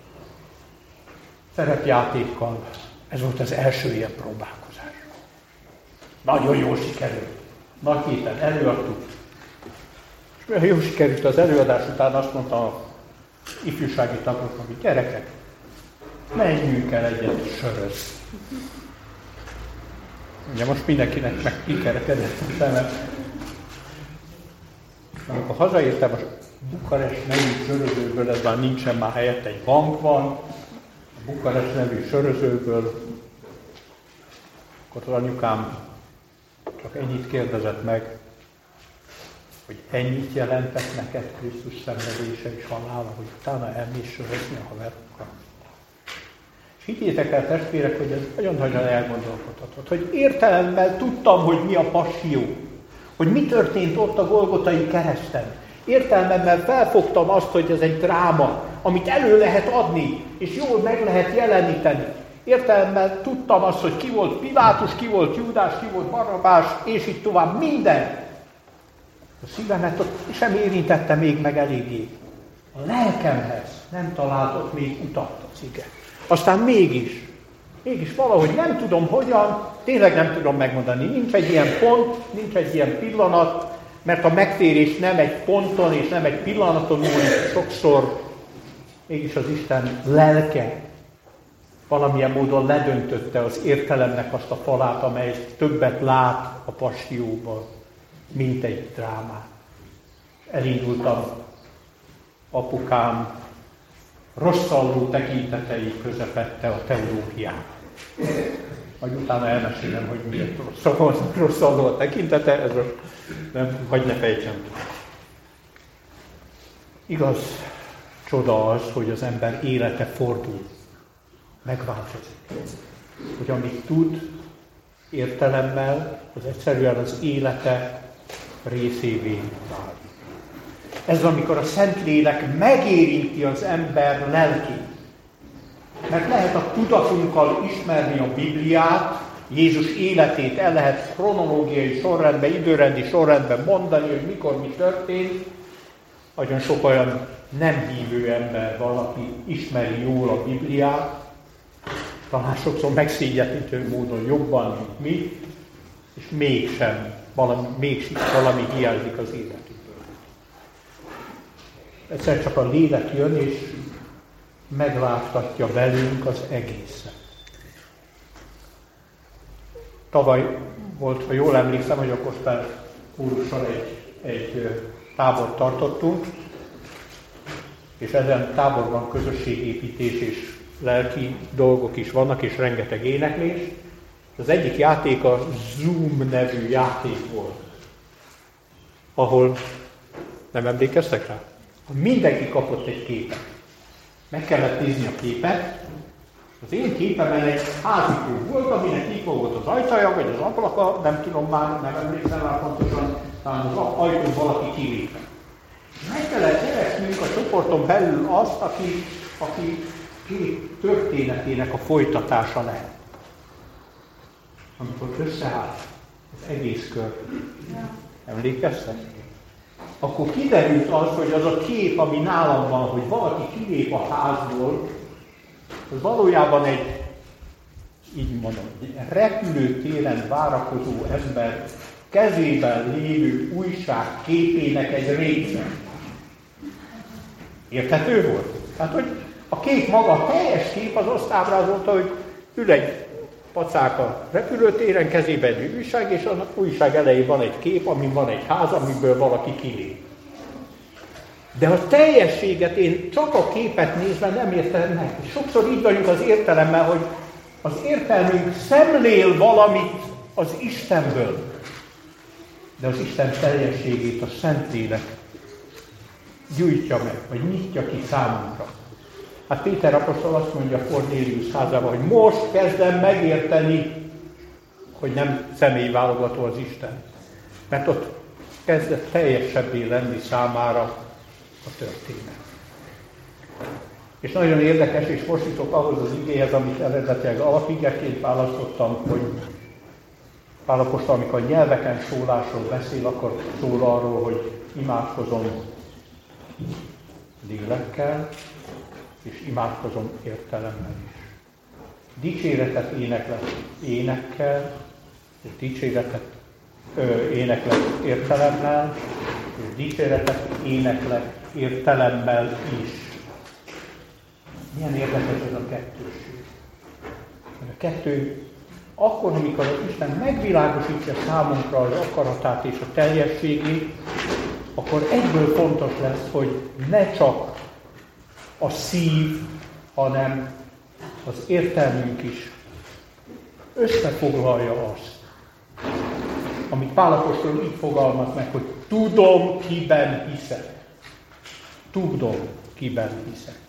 szerepjátékkal. Ez volt az első ilyen próbálkozás. Nagyon jól sikerült. Nagy héten előadtuk. És mivel jól sikerült az előadás után, azt mondta a ifjúsági tagoknak, hogy gyerekek, menjünk el egyet sörözni. Ugye most mindenkinek meg kikerekedett a szeme. Amikor hazaértem a Bukarest nevű sörözőből, ez már nincsen, már helyett egy bank van, a Bukarest nevű sörözőből, akkor az anyukám csak ennyit kérdezett meg, hogy ennyit jelentett neked Krisztus szenvedése és halála, hogy utána elmész sörözni a haverokkal. És higgyétek el, testvérek, hogy ez nagyon-nagyon elgondolkodhatott, hogy értelemmel tudtam, hogy mi a passzió, hogy mi történt ott a Golgotai kereszten. Értelmemmel felfogtam azt, hogy ez egy dráma, amit elő lehet adni, és jól meg lehet jeleníteni. Értelemmel tudtam azt, hogy ki volt Pilátus, ki volt Júdás, ki volt Barnabás, és így tovább minden. A szívemet ott sem érintette még meg eléggé. A lelkemhez nem találtott még utat az ige. Aztán mégis valahogy nem tudom hogyan, tényleg nem tudom megmondani. Nincs egy ilyen pont, nincs egy ilyen pillanat, mert a megtérés nem egy ponton és nem egy pillanaton múlik, sokszor mégis az Isten lelke valamilyen módon ledöntötte az értelemnek azt a falát, amely többet lát a passióban, mint egy drámát. Elindultam apukám rosszalló tekintetei közepette a teológián. Majd utána elmesélem, hogy miért rosszalló a tekintete, ez nem, hagyj ne fejtsem. Igaz csoda az, hogy az ember élete fordul, megváltozik. Hogy amit tud értelemmel, az egyszerűen az élete részévé válik. Ez amikor a Szentlélek megérinti az ember lelkét. Mert lehet a tudatunkkal ismerni a Bibliát, Jézus életét el lehet kronológiai sorrendben, időrendi sorrendben mondani, hogy mikor mi történt. Nagyon sok olyan nem hívő ember van, aki ismeri jól a Bibliát, talán sokszor megszégyenítő módon jobban, mint mi, és mégsem valami hiányzik az életükből. Egyszer csak a lélek jön, és megváltatja velünk az egészet. Tavaly volt, ha jól emlékszem, hogy a Kospár kórussal egy tábort tartottunk, és ezen táborban közösségépítés és lelki dolgok is vannak, és rengeteg éneklés. Az egyik játék a Zoom nevű játék volt, ahol, nem emlékeztek rá? Mindenki kapott egy képet. Meg kellett nézni a képet, Az én képemen egy házikó volt, aminek nyitva volt az ajtaja, vagy az ablaka, nem tudom már, nem emlékszem már pontosan, talán az ajtón valaki kilépett. Meg kellett keresnünk a csoporton belül azt, aki két történetének a folytatása lehet. Amikor összeállt az egész kör. Emlékeztek? Akkor kiderült az, hogy az a kép, ami nálam van, hogy valaki kilép a házból, az valójában egy, így mondom, egy repülőtéren várakozó ember kezében lévő újság képének egy része. Érthető volt? Tehát, hogy a kép maga, a teljes kép az azt ábrázolta, hogy ül egy pacák a repülőtéren, kezében egy újság, és az újság elején van egy kép, amin van egy ház, amiből valaki kilép. De a teljességet én csak a képet nézve nem értem meg. Sokszor így vagyunk az értelemmel, hogy az értelmünk szemlél valamit az Istenből. De az Isten teljességét a Szentlélek gyújtja meg, vagy nyitja ki számunkra. Hát Péter apostol azt mondja Kornélius házában, hogy most kezdem megérteni, hogy nem személyválogató az Isten. Mert ott kezdett teljesebbé lenni számára a történet. És nagyon érdekes, és most jutok ahhoz az igéhez, amit eredetileg alapigeként választottam, hogy Pál apostol, amikor nyelveken szólásról beszél, akkor szól arról, hogy imádkozom lélekkel, és imádkozom értelemmel is. Dicséretet éneklek énekkel, és dicséretet éneklek értelemmel, és dicséretet éneklek értelemmel is. Milyen érdekes ez a kettőség. A kettő akkor, amikor az Isten megvilágosítja számunkra az akaratát és a teljességét, akkor egyből fontos lesz, hogy ne csak a szív, hanem az értelmünk is összefoglalja azt, amit Pál apostol így fogalmaz meg, hogy tudom, kiben hiszek. Tudom, kiben hiszek.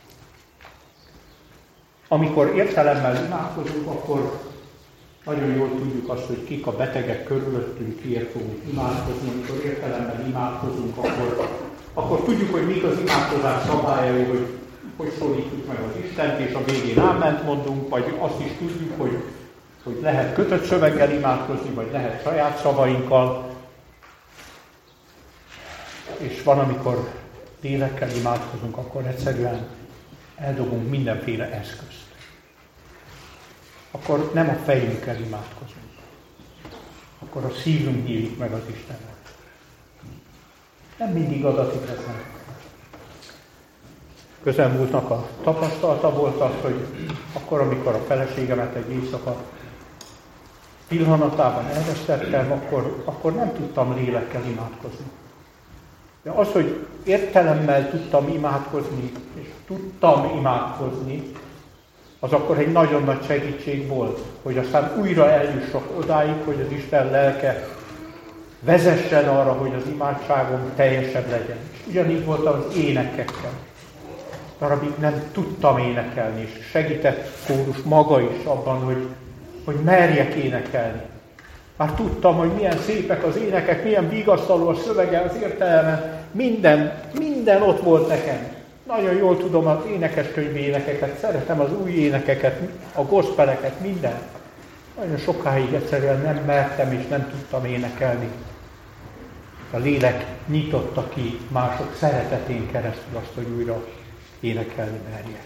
Amikor értelemmel imádkozunk, akkor nagyon jól tudjuk azt, hogy kik a betegek körülöttünk, kiért fogunk imádkozni. Amikor értelemmel imádkozunk, akkor tudjuk, hogy mik az imádkozás szabályai, hogy szólítjuk meg az Istent, és a végén áment mondunk, vagy azt is tudjuk, hogy lehet kötött szöveggel imádkozni, vagy lehet saját szavainkkal. És van, amikor lélekkel imádkozunk, akkor egyszerűen eldobunk mindenféle eszközt. Akkor nem a fejünkkel imádkozunk. Akkor a szívünk nyílik meg az Istennek. Nem mindig adatik ezen. Közelmúltnak a tapasztalata volt az, hogy akkor, amikor a feleségemet egy éjszaka pillanatában elvesztettem, akkor nem tudtam lélekkel imádkozni. De az, hogy értelemmel tudtam imádkozni, és tudtam imádkozni, az akkor egy nagyon nagy segítség volt, hogy aztán újra eljussak odáig, hogy az Isten lelke vezessen arra, hogy az imádságom teljesebb legyen. És ugyanígy volt az énekekkel. Darabig nem tudtam énekelni, és segített kórus maga is abban, hogy merjek énekelni. Már tudtam, hogy milyen szépek az énekek, milyen vigasztaló a szövege, az értelme, minden ott volt nekem. Nagyon jól tudom az énekeskönyvi énekeket, szeretem az új énekeket, a gospeleket, minden. Nagyon sokáig egyszerűen nem mertem és nem tudtam énekelni. A lélek nyitotta ki mások szeretetén keresztül azt, hogy újra énekelni merjek.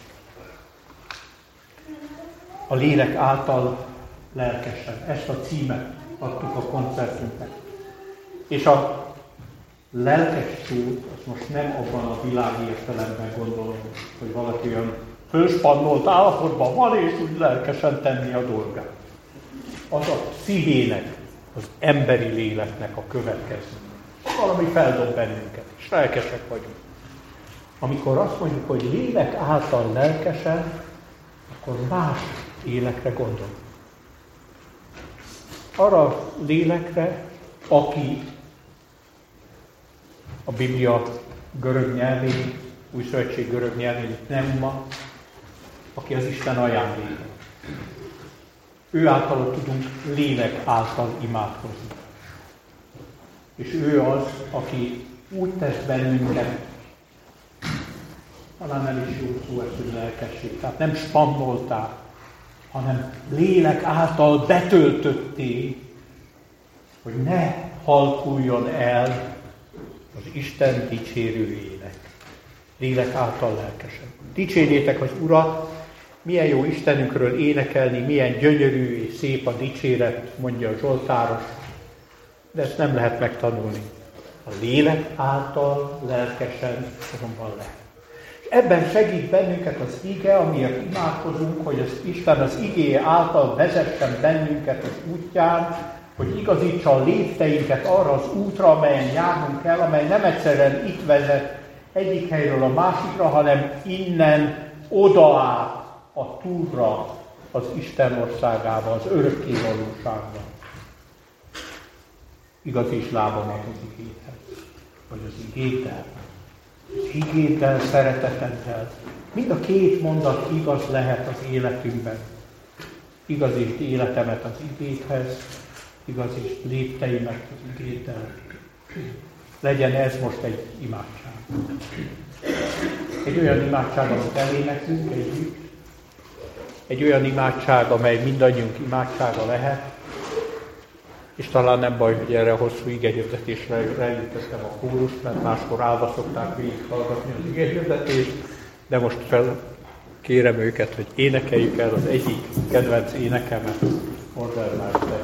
A lélek által lelkesen. Ezt a címet adtuk a koncertünknek. És a lelkes szót, azt most nem abban a világi értelemben gondolom, hogy valaki olyan fölspannolt állapotban van, és úgy lelkesen tenni a dolgát. Az a szívének, az emberi léleknek a következő. Valami feldob bennünket, és lelkesek vagyunk. Amikor azt mondjuk, hogy lélek által lelkesen, akkor más lélekre gondol. Arra a lélekre, aki a Biblia görög nyelvén, Új Szövetség görög nyelvén pneuma, aki az Isten ajándéka. Ő által tudunk lélek által imádkozni. És ő az, aki úgy tesz bennünket, talán nem is jó szó ez, hogy lelkesség, tehát nem spannolták, hanem lélek által betöltötté, hogy ne halkuljon el az Isten dicsérő ének. Lélek által lelkesen. Dicsérjétek az Urat, milyen jó Istenünkről énekelni, milyen gyönyörű és szép a dicséret, mondja a Zsoltáros, de ezt nem lehet megtanulni. A lélek által lelkesen azonban lehet. És ebben segít bennünket az ige, amiért imádkozunk, hogy az Isten az igéje által vezessen bennünket az útján, hogy igazítsa a lépteinket arra az útra, amelyen járnunk kell, amely nem egyszerűen itt vezet egyik helyről a másikra, hanem innen oda át a túlra, az Isten országába, az örökké valóságba. Igazíts lábamat az igédhez, vagy az igéddel, az igéddel, szereteteddel. Mind a két mondat igaz lehet az életünkben. Igazítsd életemet az igédhez, igazítsd lépteimet az igéddel. Legyen ez most egy imádság. Egy olyan imádság, amit eléneklünk együtt. Egy olyan imádság, amely mindannyiunk imádsága lehet. És talán nem baj, hogy erre a hosszú igehirdetésre eljutottam a kórust, mert máskor állva szokták végighallgatni az igehirdetést, de most kérem őket, hogy énekeljük el az egyik kedvenc énekemet, Ordermeister.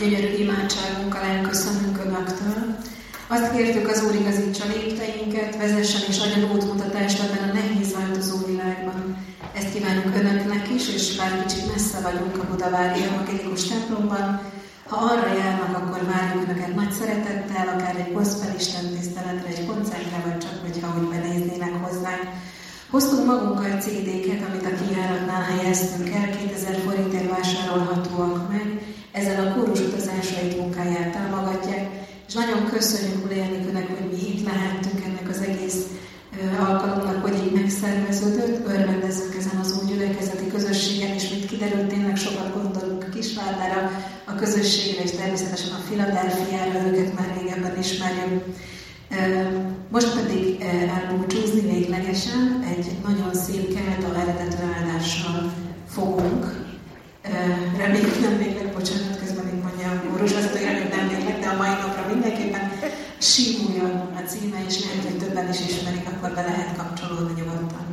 gyönyörű imádságunkkal elköszönünk Önöktől. Azt kértük, az Úr igazítsa lépteinket, vezessen és adjon útmutatást ebben a nehéz változó világban. Ezt kívánunk Önöknek is, és bár kicsit messze vagyunk a budavári evangélikus templomban, ha arra járnak, akkor várjuk Önöket nagy szeretettel, akár egy gospel istentiszteletre, egy koncertre, vagy csak, hogyha úgy benéznének hozzánk. Hoztunk magunkkal CD-ket, amit a kijáratnál helyeztünk el, 2000 forintért vásárolhatóak meg. Ezzel a kórus utazásait munkáját támogatják, és nagyon köszönjük Ula Enikőnek, hogy mi itt lehettünk ennek az egész alkalomnak, hogy így megszerveződött. Örvendezünk ezen az új gyülekezeti közösségen, és mint kiderült, tényleg sokat gondolunk Kisvárdára, a közösségre, és természetesen a Philadelphiára, őket már régebben ismerjük. Most pedig elbúcsúzni véglegesen egy nagyon szép kelet eredetű áldással fogunk. Reméljük nem végleg, bocsánat, közben még mondja a kórusvezető, reméljük nem végleg, de a mai napra mindenképpen Simuljon a címe, és lehet, hogy többen is ismerik, akkor be lehet kapcsolódni nyugodtan.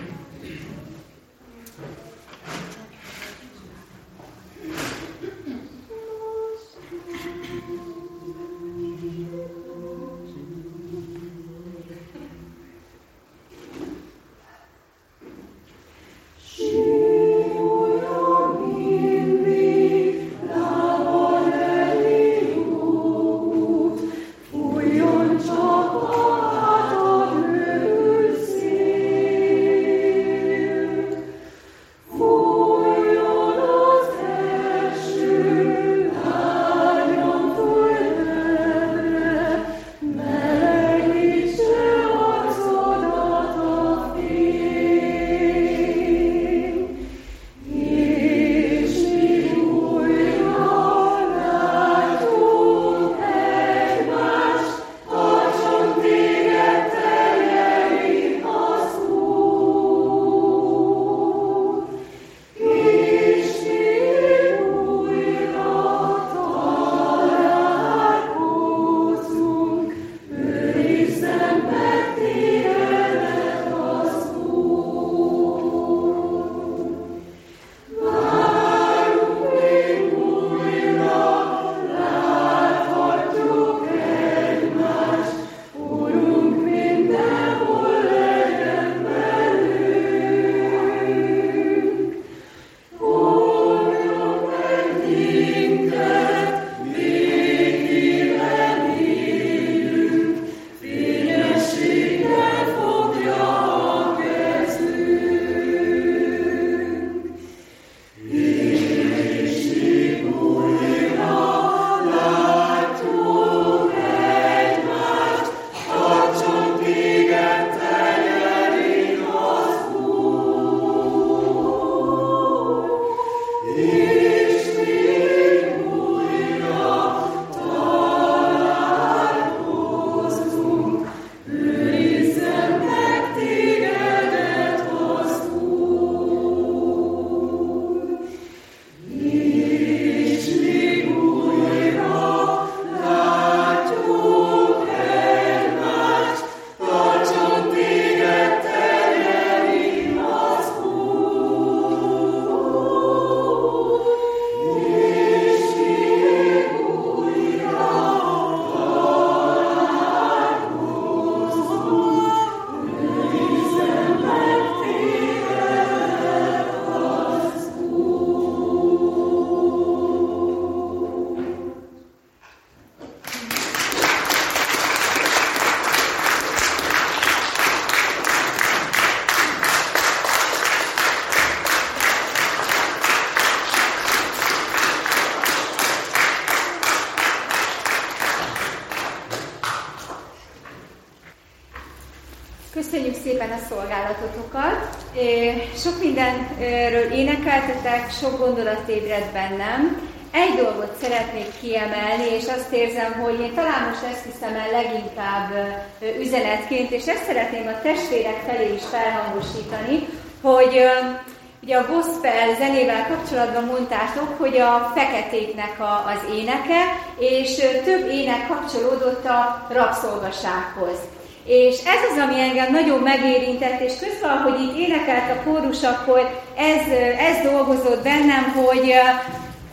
Köszönjük szépen a szolgálatotokat. Sok mindenről énekeltetek, sok gondolat ébredt bennem. Egy dolgot szeretnék kiemelni, és azt érzem, hogy én talán most ezt hiszem el leginkább üzenetként, és ezt szeretném a testvérek felé is felhangosítani, hogy ugye a gospel zenével kapcsolatban mondtátok, hogy a feketéknek az éneke, és több ének kapcsolódott a rabszolgasághoz. És ez az, ami engem nagyon megérintett, és közben, ahogy itt énekelt a kórus, akkor ez dolgozott bennem, hogy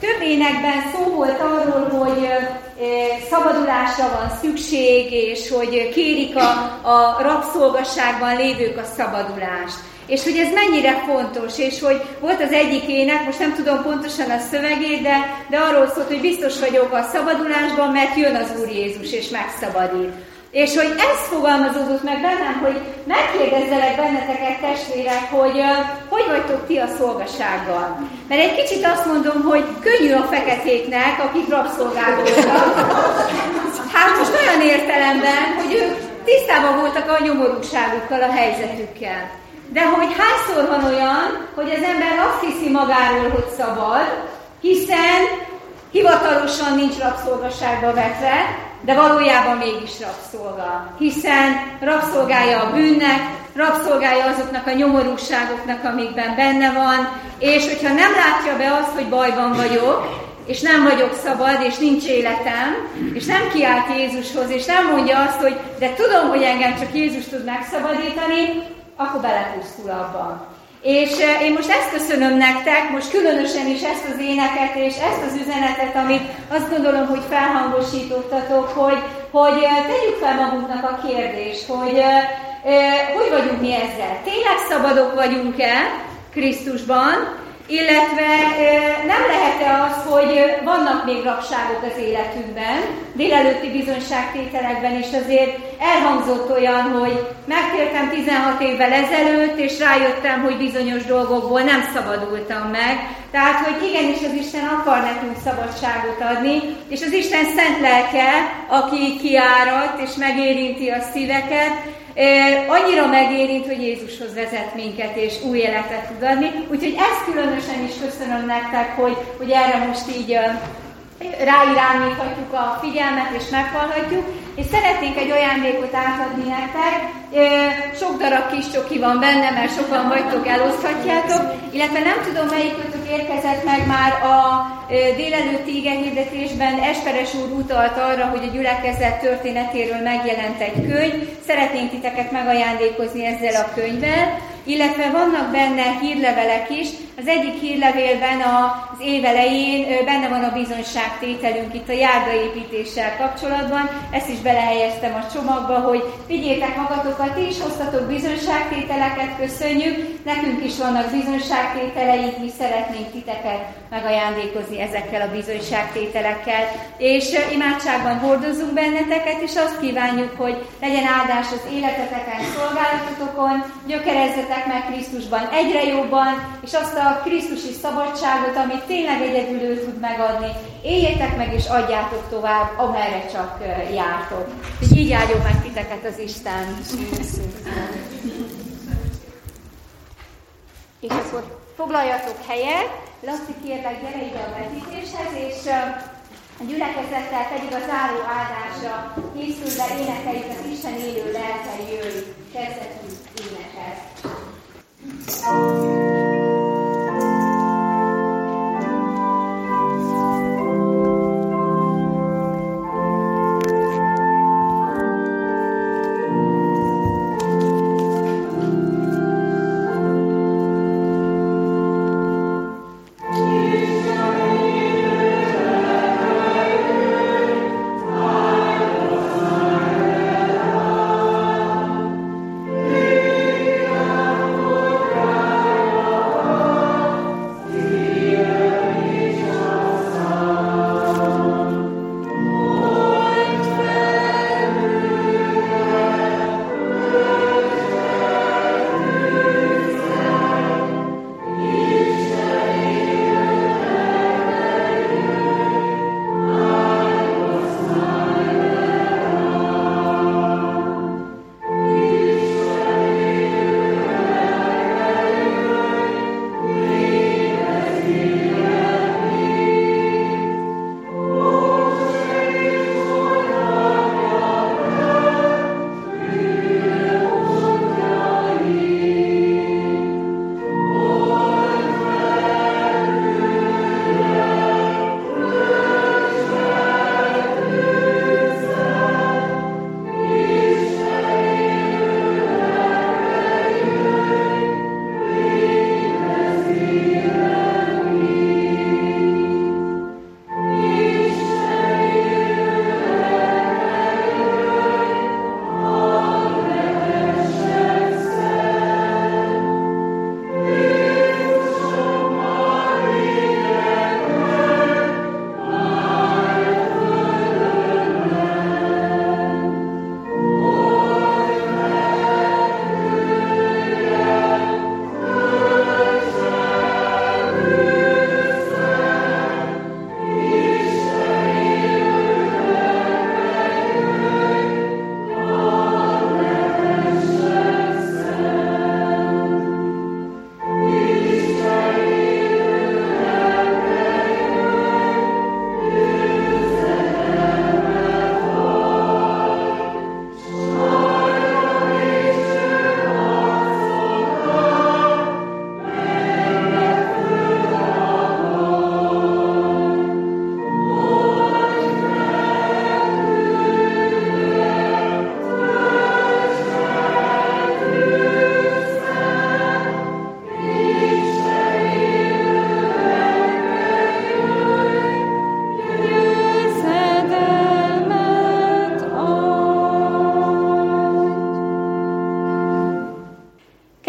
Több énekben szó volt arról, hogy szabadulásra van szükség, és hogy kérik a rabszolgasságban lévők a szabadulást. És hogy ez mennyire fontos, és hogy volt az egyik ének, most nem tudom pontosan a szövegét, de arról szólt, hogy biztos vagyok a szabadulásban, mert jön az Úr Jézus, és megszabadít. És hogy ez fogalmazódott meg bennem, hogy megkérdezzelek benneteket, testvérek, hogy vagytok ti a szolgasággal. Mert egy kicsit azt mondom, hogy könnyű a feketéknek, akik rabszolgák voltak. Hát most olyan értelemben, hogy ők tisztában voltak a nyomorúságukkal, a helyzetükkel. De hogy hányszor van olyan, hogy az ember azt hiszi magáról, hogy szabad, hiszen hivatalosan nincs rabszolgaságba vetve, de valójában mégis rabszolga. Hiszen rabszolgálja a bűnnek, rabszolgálja azoknak a nyomorúságoknak, amikben benne van, és hogyha nem látja be azt, hogy bajban vagyok, és nem vagyok szabad, és nincs életem, és nem kiált Jézushoz, és nem mondja azt, hogy de tudom, hogy engem csak Jézus tud megszabadítani, akkor belepusztul abban. És én most ezt köszönöm nektek, most különösen is ezt az éneket, és ezt az üzenetet, amit azt gondolom, hogy felhangosítottatok, hogy tegyük fel magunknak a kérdést, hogy vagyunk mi ezzel. Tényleg szabadok vagyunk-e Krisztusban, illetve nem lehet-e az, hogy vannak még rabságok az életünkben, délelőtti bizonyságtételekben is azért elhangzott olyan, hogy megtértem 16 évvel ezelőtt, és rájöttem, hogy bizonyos dolgokból nem szabadultam meg. Tehát, hogy igenis az Isten akar nekünk szabadságot adni, és az Isten szent lelke, aki kiárat és megérinti a szíveket, annyira megérint, hogy Jézushoz vezet minket, és új életet tud adni. Úgyhogy ezt különösen is köszönöm nektek, hogy erre most így ráirányíthatjuk a figyelmet, és meghallhatjuk. És szeretnénk egy ajándékot átadni nektek. Sok darab kis csoki van benne, mert sokan vagytok, eloszthatjátok. Illetve nem tudom, melyikötök érkezett meg már a délelőtti igehirdetésben. Esperes úr utalt arra, hogy a gyülekezet történetéről megjelent egy könyv. Szeretnénk titeket megajándékozni ezzel a könyvvel. Illetve vannak benne hírlevelek is. Az egyik hírlevélben az év elején benne van a bizonyságtételünk itt a járdaépítéssel kapcsolatban. Ezt is belehelyeztem a csomagba, hogy vigyétek magatokat, ti is hoztatok bizonyságtételeket, köszönjük. Nekünk is vannak bizonyságtételeink, mi szeretnénk titeket megajándékozni ezekkel a bizonyságtételekkel. És imádságban hordozunk benneteket, és azt kívánjuk, hogy legyen áldás az életeteken, szolgálatotokon, gyökerezzetek meg Krisztusban egyre jobban, és azt a krisztusi szabadságot, amit tényleg egyedül ő tud megadni, éljétek meg és adjátok tovább, amerre csak jártok. És így áldjon meg titeket az Isten. És akkor foglaljatok helyet, Laci, kérlek, gyere ide a vetítéshez, és a gyülekezettel pedig a záró áldásra készülve énekeljük az Isten élő lelke jöjj, kezdetű éneket. Yeah.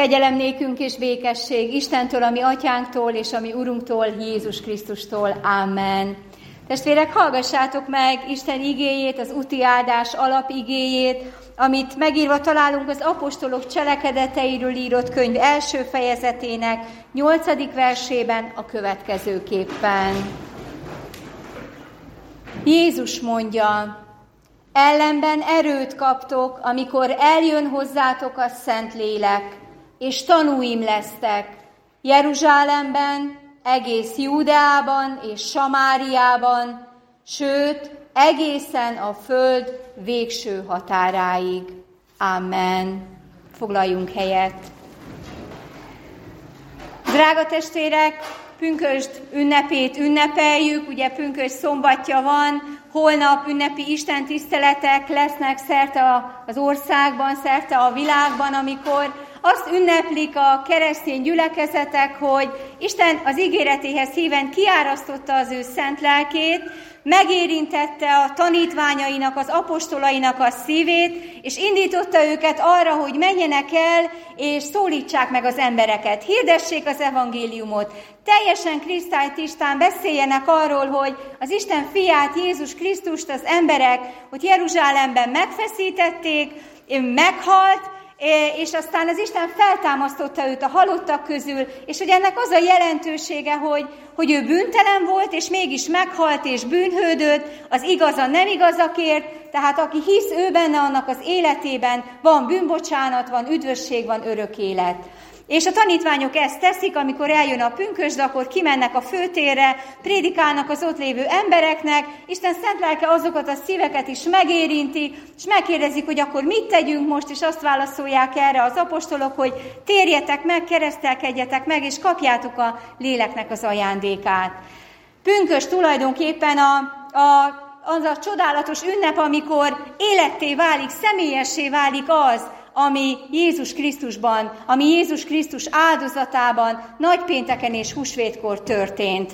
Kegyelem nékünk és békesség Istentől, a mi atyánktól és a mi Urunktól, Jézus Krisztustól. Amen. Testvérek, hallgassátok meg Isten igéjét, az úti áldás alapigéjét, amit megírva találunk az apostolok cselekedeteiről írott könyv első fejezetének 8. versében a következőképpen. Jézus mondja: ellenben erőt kaptok, amikor eljön hozzátok a Szentlélek, és tanúim lesztek Jeruzsálemben, egész Júdeában és Samáriában, sőt, egészen a föld végső határáig. Amen. Foglaljunk helyet. Drága testvérek, pünkösd ünnepét ünnepeljük, ugye pünkösd szombatja van, holnap ünnepi istentiszteletek lesznek szerte az országban, szerte a világban, amikor azt ünneplik a keresztény gyülekezetek, hogy Isten az ígéretéhez híven kiárasztotta az ő szent lelkét, megérintette a tanítványainak, az apostolainak a szívét, és indította őket arra, hogy menjenek el, és szólítsák meg az embereket, hirdessék az evangéliumot, teljesen kristálytisztán beszéljenek arról, hogy az Isten fiát, Jézus Krisztust az emberek, hogy Jeruzsálemben megfeszítették, meghalt, és aztán az Isten feltámasztotta őt a halottak közül, és hogy ennek az a jelentősége, hogy ő bűntelen volt, és mégis meghalt és bűnhődött, az igaz a nem igazakért, tehát aki hisz ő benne, annak az életében van bűnbocsánat, van üdvösség, van örök élet. És a tanítványok ezt teszik, amikor eljön a pünkösd, akkor kimennek a főtérre, prédikálnak az ott lévő embereknek, Isten szent lelke azokat a szíveket is megérinti, és megkérdezik, hogy akkor mit tegyünk most, és azt válaszolják erre az apostolok, hogy térjetek meg, keresztelkedjetek meg, és kapjátok a léleknek az ajándékát. Pünkösd tulajdonképpen az a csodálatos ünnep, amikor életté válik, személyessé válik az, ami Jézus Krisztusban, ami Jézus Krisztus áldozatában nagypénteken és húsvétkor történt.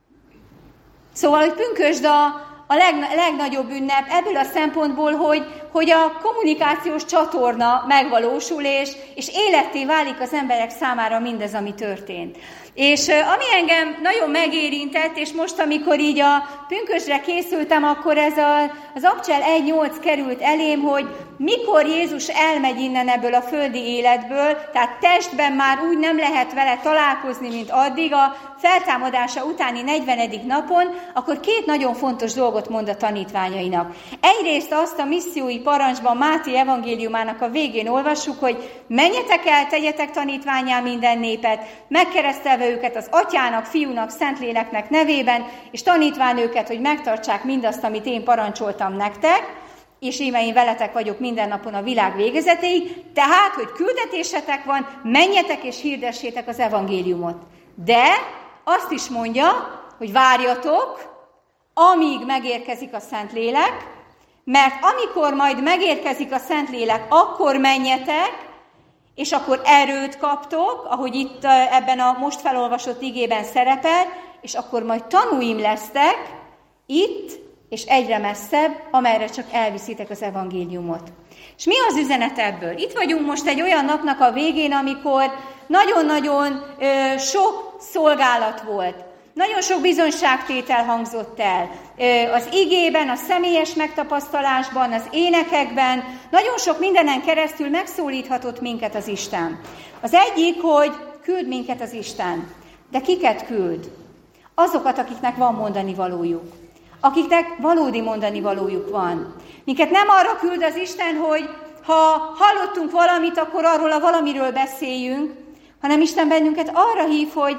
Szóval, hogy pünkösd a legnagyobb ünnep ebből a szempontból, hogy a kommunikációs csatorna megvalósul, és életté válik az emberek számára mindez, ami történt. És ami engem nagyon megérintett, és most, amikor így a pünkösdre készültem, akkor ez az Abcsel 1.8 került elém, hogy mikor Jézus elmegy innen ebből a földi életből, tehát testben már úgy nem lehet vele találkozni, mint addig, a feltámadása utáni 40. napon, akkor két nagyon fontos dolgot mond a tanítványainak. Egyrészt azt a missziói parancsban, Máté evangéliumának a végén olvassuk, hogy menjetek el, tegyetek tanítvánnyá minden népet, megkeresztelve őket az Atyának, Fiúnak, Szentléleknek nevében, és tanítván őket, hogy megtartsák mindazt, amit én parancsoltam nektek, és íme én veletek vagyok minden napon a világ végezetéig, tehát, hogy küldetésetek van, menjetek és hirdessétek az evangéliumot. De azt is mondja, hogy várjatok, amíg megérkezik a Szentlélek, mert amikor majd megérkezik a Szentlélek, akkor menjetek, és akkor erőt kaptok, ahogy itt ebben a most felolvasott igében szerepel, és akkor majd tanúim lesztek itt, és egyre messzebb, amerre csak elviszitek az evangéliumot. És mi az üzenet ebből? Itt vagyunk most egy olyan napnak a végén, amikor nagyon-nagyon sok szolgálat volt. Nagyon sok bizonyságtétel hangzott el. Az igében, a személyes megtapasztalásban, az énekekben, nagyon sok mindenen keresztül megszólíthatott minket az Isten. Az egyik, hogy küld minket az Isten. De kiket küld? Azokat, akiknek van mondani valójuk. Akiknek valódi mondani valójuk van. Minket nem arra küld az Isten, hogy ha hallottunk valamit, akkor arról a valamiről beszéljünk, hanem Isten bennünket arra hív, hogy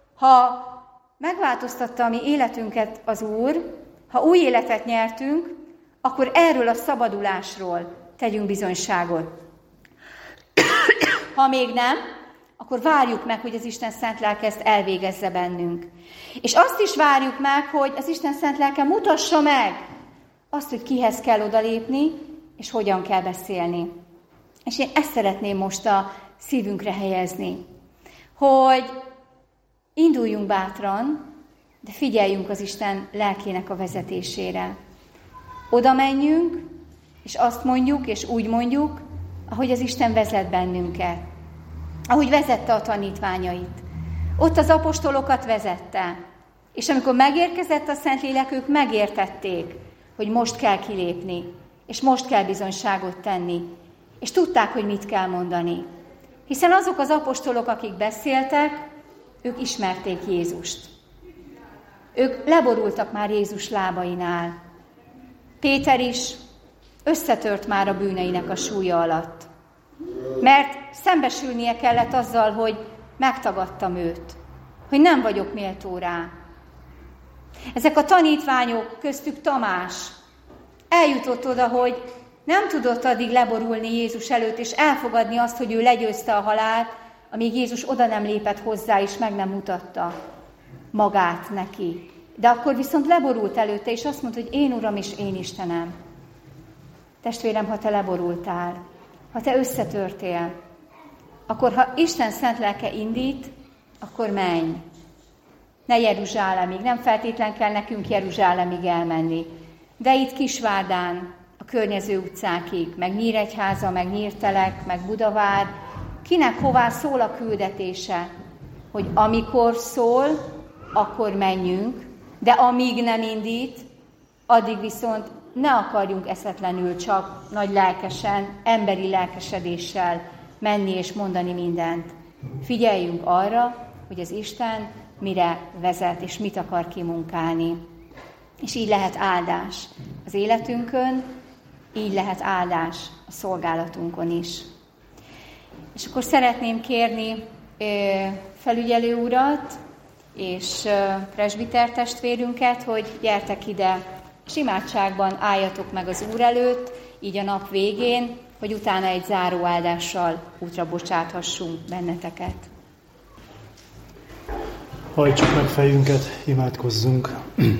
ha megváltoztatta a mi életünket az Úr, ha új életet nyertünk, akkor erről a szabadulásról tegyünk bizonyságot. Ha még nem, akkor várjuk meg, hogy az Isten szent lelke ezt elvégezze bennünk. És azt is várjuk meg, hogy az Isten szent lelke mutassa meg azt, hogy kihez kell odalépni, és hogyan kell beszélni. És én ezt szeretném most a szívünkre helyezni, hogy induljunk bátran, de figyeljünk az Isten lelkének a vezetésére. Oda menjünk, és azt mondjuk, és úgy mondjuk, ahogy az Isten vezet bennünket. ahogy vezette a tanítványait. Ott az apostolokat vezette, és amikor megérkezett a Szentlélek, ők megértették, hogy most kell kilépni, és most kell bizonyságot tenni, és tudták, hogy mit kell mondani. Hiszen azok az apostolok, akik beszéltek, ők ismerték Jézust. Ők leborultak már Jézus lábainál. Péter is összetört már a bűneinek a súlya alatt. Mert szembesülnie kellett azzal, hogy megtagadtam őt, hogy nem vagyok méltó rá. Ezek a tanítványok, köztük Tamás, eljutott oda, hogy nem tudott addig leborulni Jézus előtt, és elfogadni azt, hogy ő legyőzte a halált, amíg Jézus oda nem lépett hozzá, és meg nem mutatta magát neki. De akkor viszont leborult előtte, és azt mondta, hogy én Uram és én Istenem. Testvérem, ha te leborultál, ha te összetörtél, akkor ha Isten szent lelke indít, akkor menj. Ne Jeruzsálemig, nem feltétlen kell nekünk Jeruzsálemig elmenni, de itt Kisvárdán, a környező utcákig, meg Nyíregyháza, meg Nyírtelek, meg Budavár, kinek hová szól a küldetése, hogy amikor szól, akkor menjünk, de amíg nem indít, addig viszont ne akarjunk eszetlenül csak nagy lelkesen, emberi lelkesedéssel menni és mondani mindent. Figyeljünk arra, hogy az Isten mire vezet és mit akar kimunkálni. És így lehet áldás az életünkön, így lehet áldás a szolgálatunkon is. És akkor szeretném kérni felügyelő urat és presbiter testvérünket, hogy gyertek ide, és imádságban álljatok meg az Úr előtt, így a nap végén, hogy utána egy záró áldással útra bocsáthassunk benneteket. Hajtsuk meg fejünket, imádkozzunk.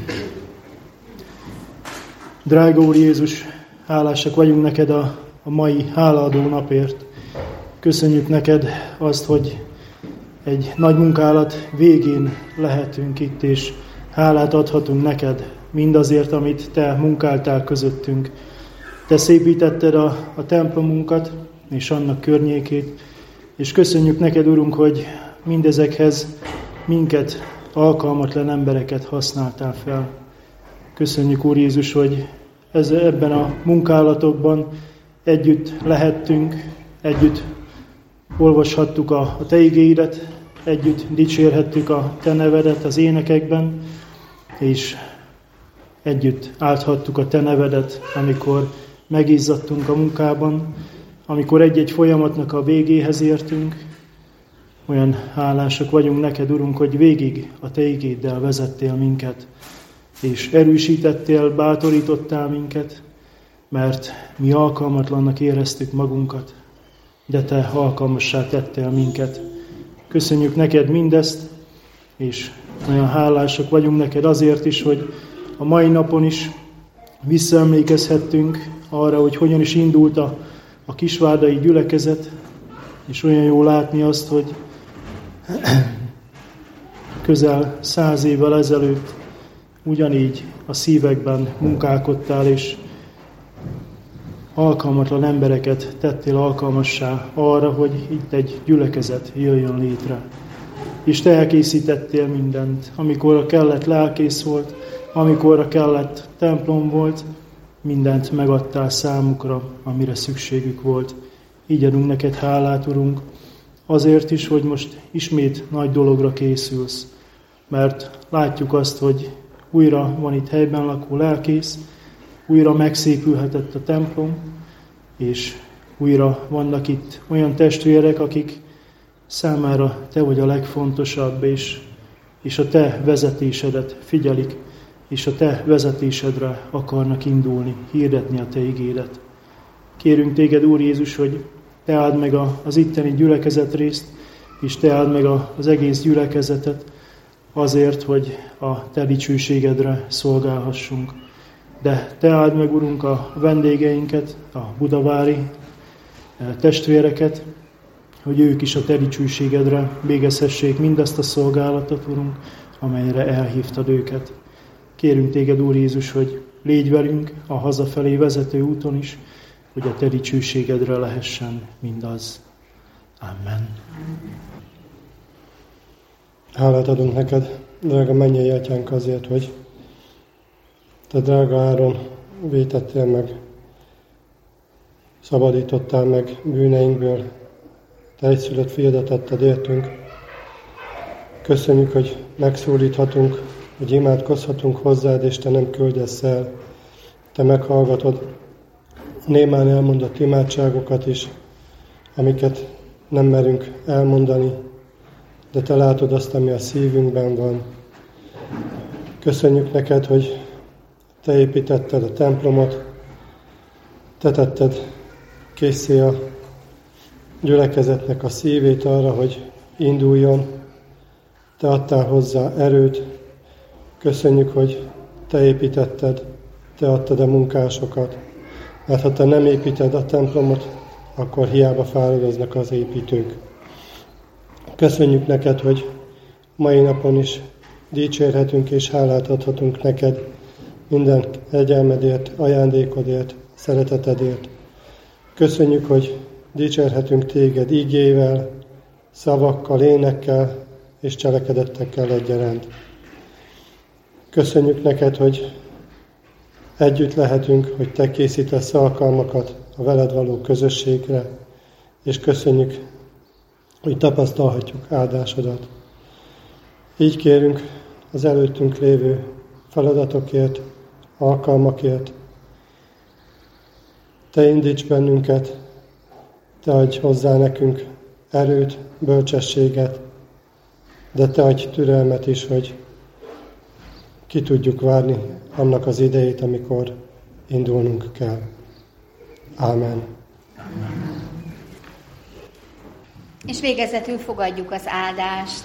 Drága Úr Jézus, hálásak vagyunk neked a mai hálaadó napért. Köszönjük neked azt, hogy egy nagy munkálat végén lehetünk itt, és hálát adhatunk neked mindazért, amit te munkáltál közöttünk. Te szépítetted a templomunkat és annak környékét, és köszönjük neked, Urunk, hogy mindezekhez minket, alkalmatlan embereket használtál fel. Köszönjük, Úr Jézus, hogy ebben a munkálatokban együtt lehettünk, együtt olvashattuk a te igéidet, együtt dicsérhettük a te nevedet az énekekben, és együtt álthattuk a te nevedet, amikor megizzadtunk a munkában, amikor egy-egy folyamatnak a végéhez értünk. Olyan hálásak vagyunk neked, Urunk, hogy végig a te igéddel vezettél minket, és erősítettél, bátorítottál minket, mert mi alkalmatlannak éreztük magunkat, de te alkalmassá tettél minket. Köszönjük neked mindezt, és nagyon hálásak vagyunk neked azért is, hogy a mai napon is visszaemlékezhettünk arra, hogy hogyan is indult a kisvárdai gyülekezet, és olyan jó látni azt, hogy közel 100 évvel ezelőtt ugyanígy a szívekben munkálkodtál, és alkalmatlan embereket tettél alkalmassá arra, hogy itt egy gyülekezet jöjjön létre. És te elkészítettél mindent, amikor kellett lelkész volt, amikor kellett templom volt, mindent megadtál számukra, amire szükségük volt. Így adunk neked hálát, Urunk, azért is, hogy most ismét nagy dologra készülsz, mert látjuk azt, hogy újra van itt helyben lakó lelkész, újra megszépülhetett a templom, és újra vannak itt olyan testvérek, akik számára te vagy a legfontosabb, és a te vezetésedet figyelik, és a te vezetésedre akarnak indulni, hirdetni a te igédet. Kérünk téged, Úr Jézus, hogy te áld meg az itteni gyülekezetrészt, és te áld meg az egész gyülekezetet azért, hogy a te dicsőségedre szolgálhassunk. De te áld meg, Urunk, a vendégeinket, a budavári testvéreket, hogy ők is a te dicsőségedre végezhessék mindazt a szolgálatot, Urunk, amelyre elhívtad őket. Kérünk téged, Úr Jézus, hogy légy velünk a hazafelé vezető úton is, hogy a te dicsőségedre lehessen mindaz. Amen. Hálát adunk neked, drága mennyei atyánk, azért, hogy te drága áron vétettél meg, szabadítottál meg bűneinkből, te egyszülött fiadat adtad értünk. Köszönjük, hogy megszólíthatunk, hogy imádkozhatunk hozzád, és te nem küldesz el. Te meghallgatod némán elmondott imádságokat is, amiket nem merünk elmondani, de te látod azt, ami a szívünkben van. Köszönjük neked, hogy te építetted a templomot, te tetted készé a gyülekezetnek a szívét arra, hogy induljon, te adtál hozzá erőt. Köszönjük, hogy te építetted, te adtad a munkásokat, mert ha te nem építed a templomot, akkor hiába fáradoznak az építők. Köszönjük neked, hogy mai napon is dicsérhetünk és hálát adhatunk neked minden egyelmedért, ajándékodért, szeretetedért. Köszönjük, hogy dicsérhetünk téged ígével, szavakkal, énekkel és cselekedettekkel egyaránt. Köszönjük neked, hogy együtt lehetünk, hogy te készítesz alkalmakat a veled való közösségre, és köszönjük, hogy tapasztalhatjuk áldásodat. Így kérünk az előttünk lévő feladatokért, alkalmakért. Te indíts bennünket, te adj hozzá nekünk erőt, bölcsességet, de te adj türelmet is, hogy ki tudjuk várni annak az idejét, amikor indulnunk kell. Ámen. És végezetül fogadjuk az áldást.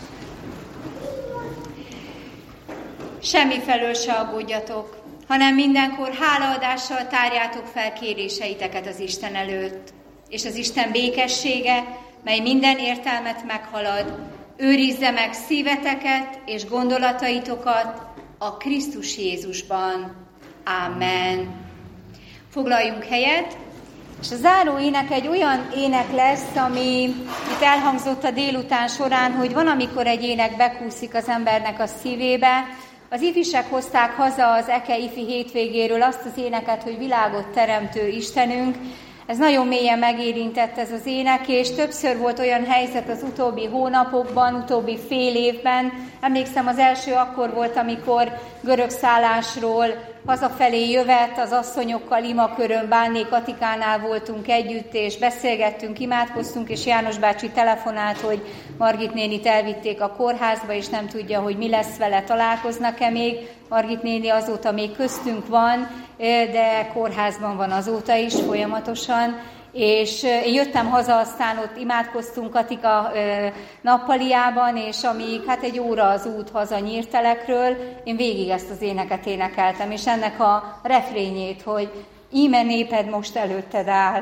Semmifelől se aggódjatok, hanem mindenkor hálaadással tárjátok fel kéréseiteket az Isten előtt, és az Isten békessége, mely minden értelmet meghalad, őrizze meg szíveteket és gondolataitokat a Krisztus Jézusban. Ámen. Foglaljunk helyet, és a záró ének egy olyan ének lesz, ami itt elhangzott a délután során, hogy van, amikor egy ének bekúszik az embernek a szívébe. Az ifisek hozták haza az Eke ifi hétvégéről azt az éneket, hogy világot teremtő Istenünk. Ez nagyon mélyen megérintett ez az ének, és többször volt olyan helyzet az utóbbi hónapokban, utóbbi fél évben. Emlékszem, az első akkor volt, amikor görög szállásról hazafelé jövet, az asszonyokkal imakörön Bánné Katikánál voltunk együtt, és beszélgettünk, imádkoztunk, és János bácsi telefonált, hogy Margit nénit elvitték a kórházba, és nem tudja, hogy mi lesz vele, találkoznak-e még. Margit néni azóta még köztünk van, de kórházban van azóta is folyamatosan, és én jöttem haza, aztán ott imádkoztunk Katika nappaliában, és amíg egy óra az út haza Nyírtelekről, én végig ezt az éneket énekeltem, és ennek a refrényét, hogy íme néped most előtted áll.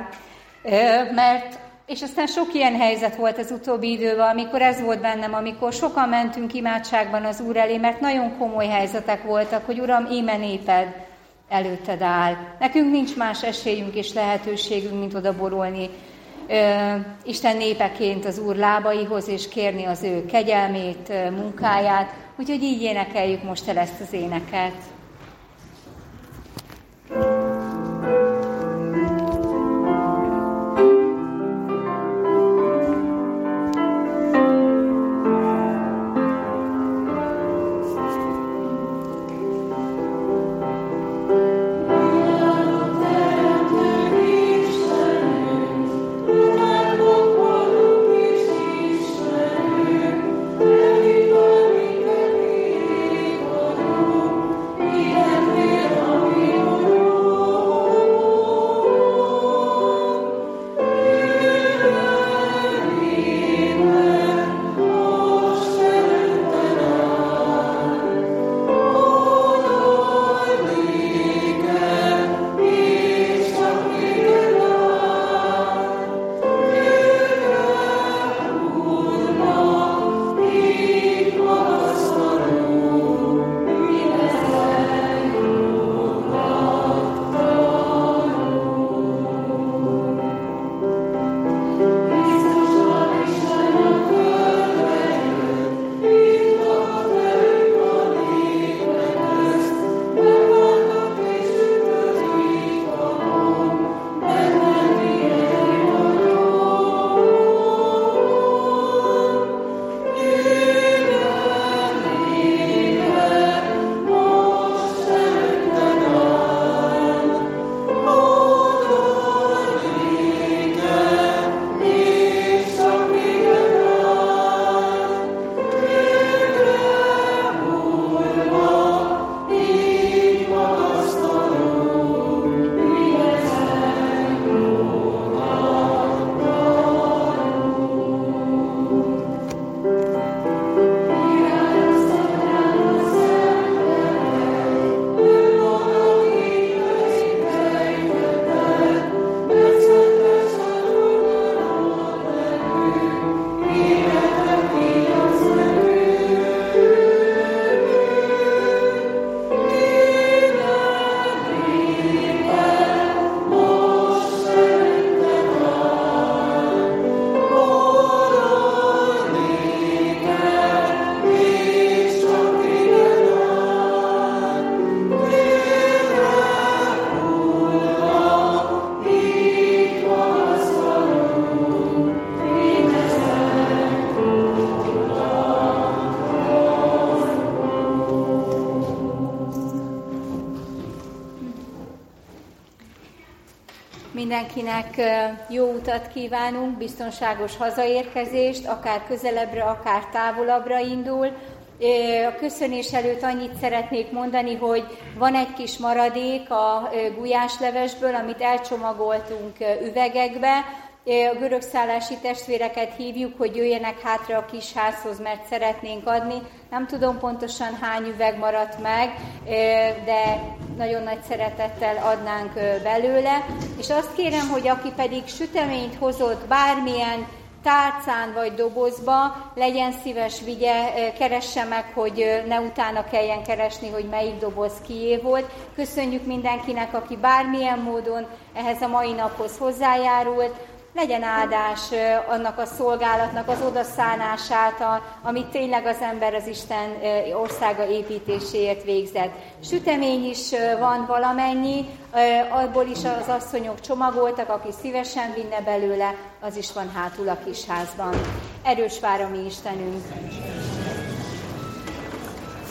És aztán sok ilyen helyzet volt az utóbbi időben, amikor ez volt bennem, amikor sokan mentünk imádságban az Úr elé, mert nagyon komoly helyzetek voltak, hogy Uram, íme néped előtted áll. Nekünk nincs más esélyünk és lehetőségünk, mint odaborulni Isten népeként az Úr lábaihoz, és kérni az ő kegyelmét, munkáját. Úgyhogy így énekeljük most el ezt az éneket. Yeah. Mindenkinek jó utat kívánunk, biztonságos hazaérkezést, akár közelebbre, akár távolabbra indul. A köszönés előtt annyit szeretnék mondani, hogy van egy kis maradék a gulyáslevesből, amit elcsomagoltunk üvegekbe. A görögszállási testvéreket hívjuk, hogy jöjjenek hátra a kis házhoz, mert szeretnénk adni. Nem tudom pontosan hány üveg maradt meg, de nagyon nagy szeretettel adnánk belőle. És azt kérem, hogy aki pedig süteményt hozott bármilyen tálcán vagy dobozba, legyen szíves, vigye, keresse meg, hogy ne utána kelljen keresni, hogy melyik doboz kié volt. Köszönjük mindenkinek, aki bármilyen módon ehhez a mai naphoz hozzájárult. Legyen áldás annak a szolgálatnak az odaszánását, amit tényleg az ember az Isten országa építéséért végzett. Sütemény is van valamennyi, abból is az asszonyok csomagoltak, aki szívesen vinne belőle, az is van hátul a kis házban. Erős vár a mi Istenünk!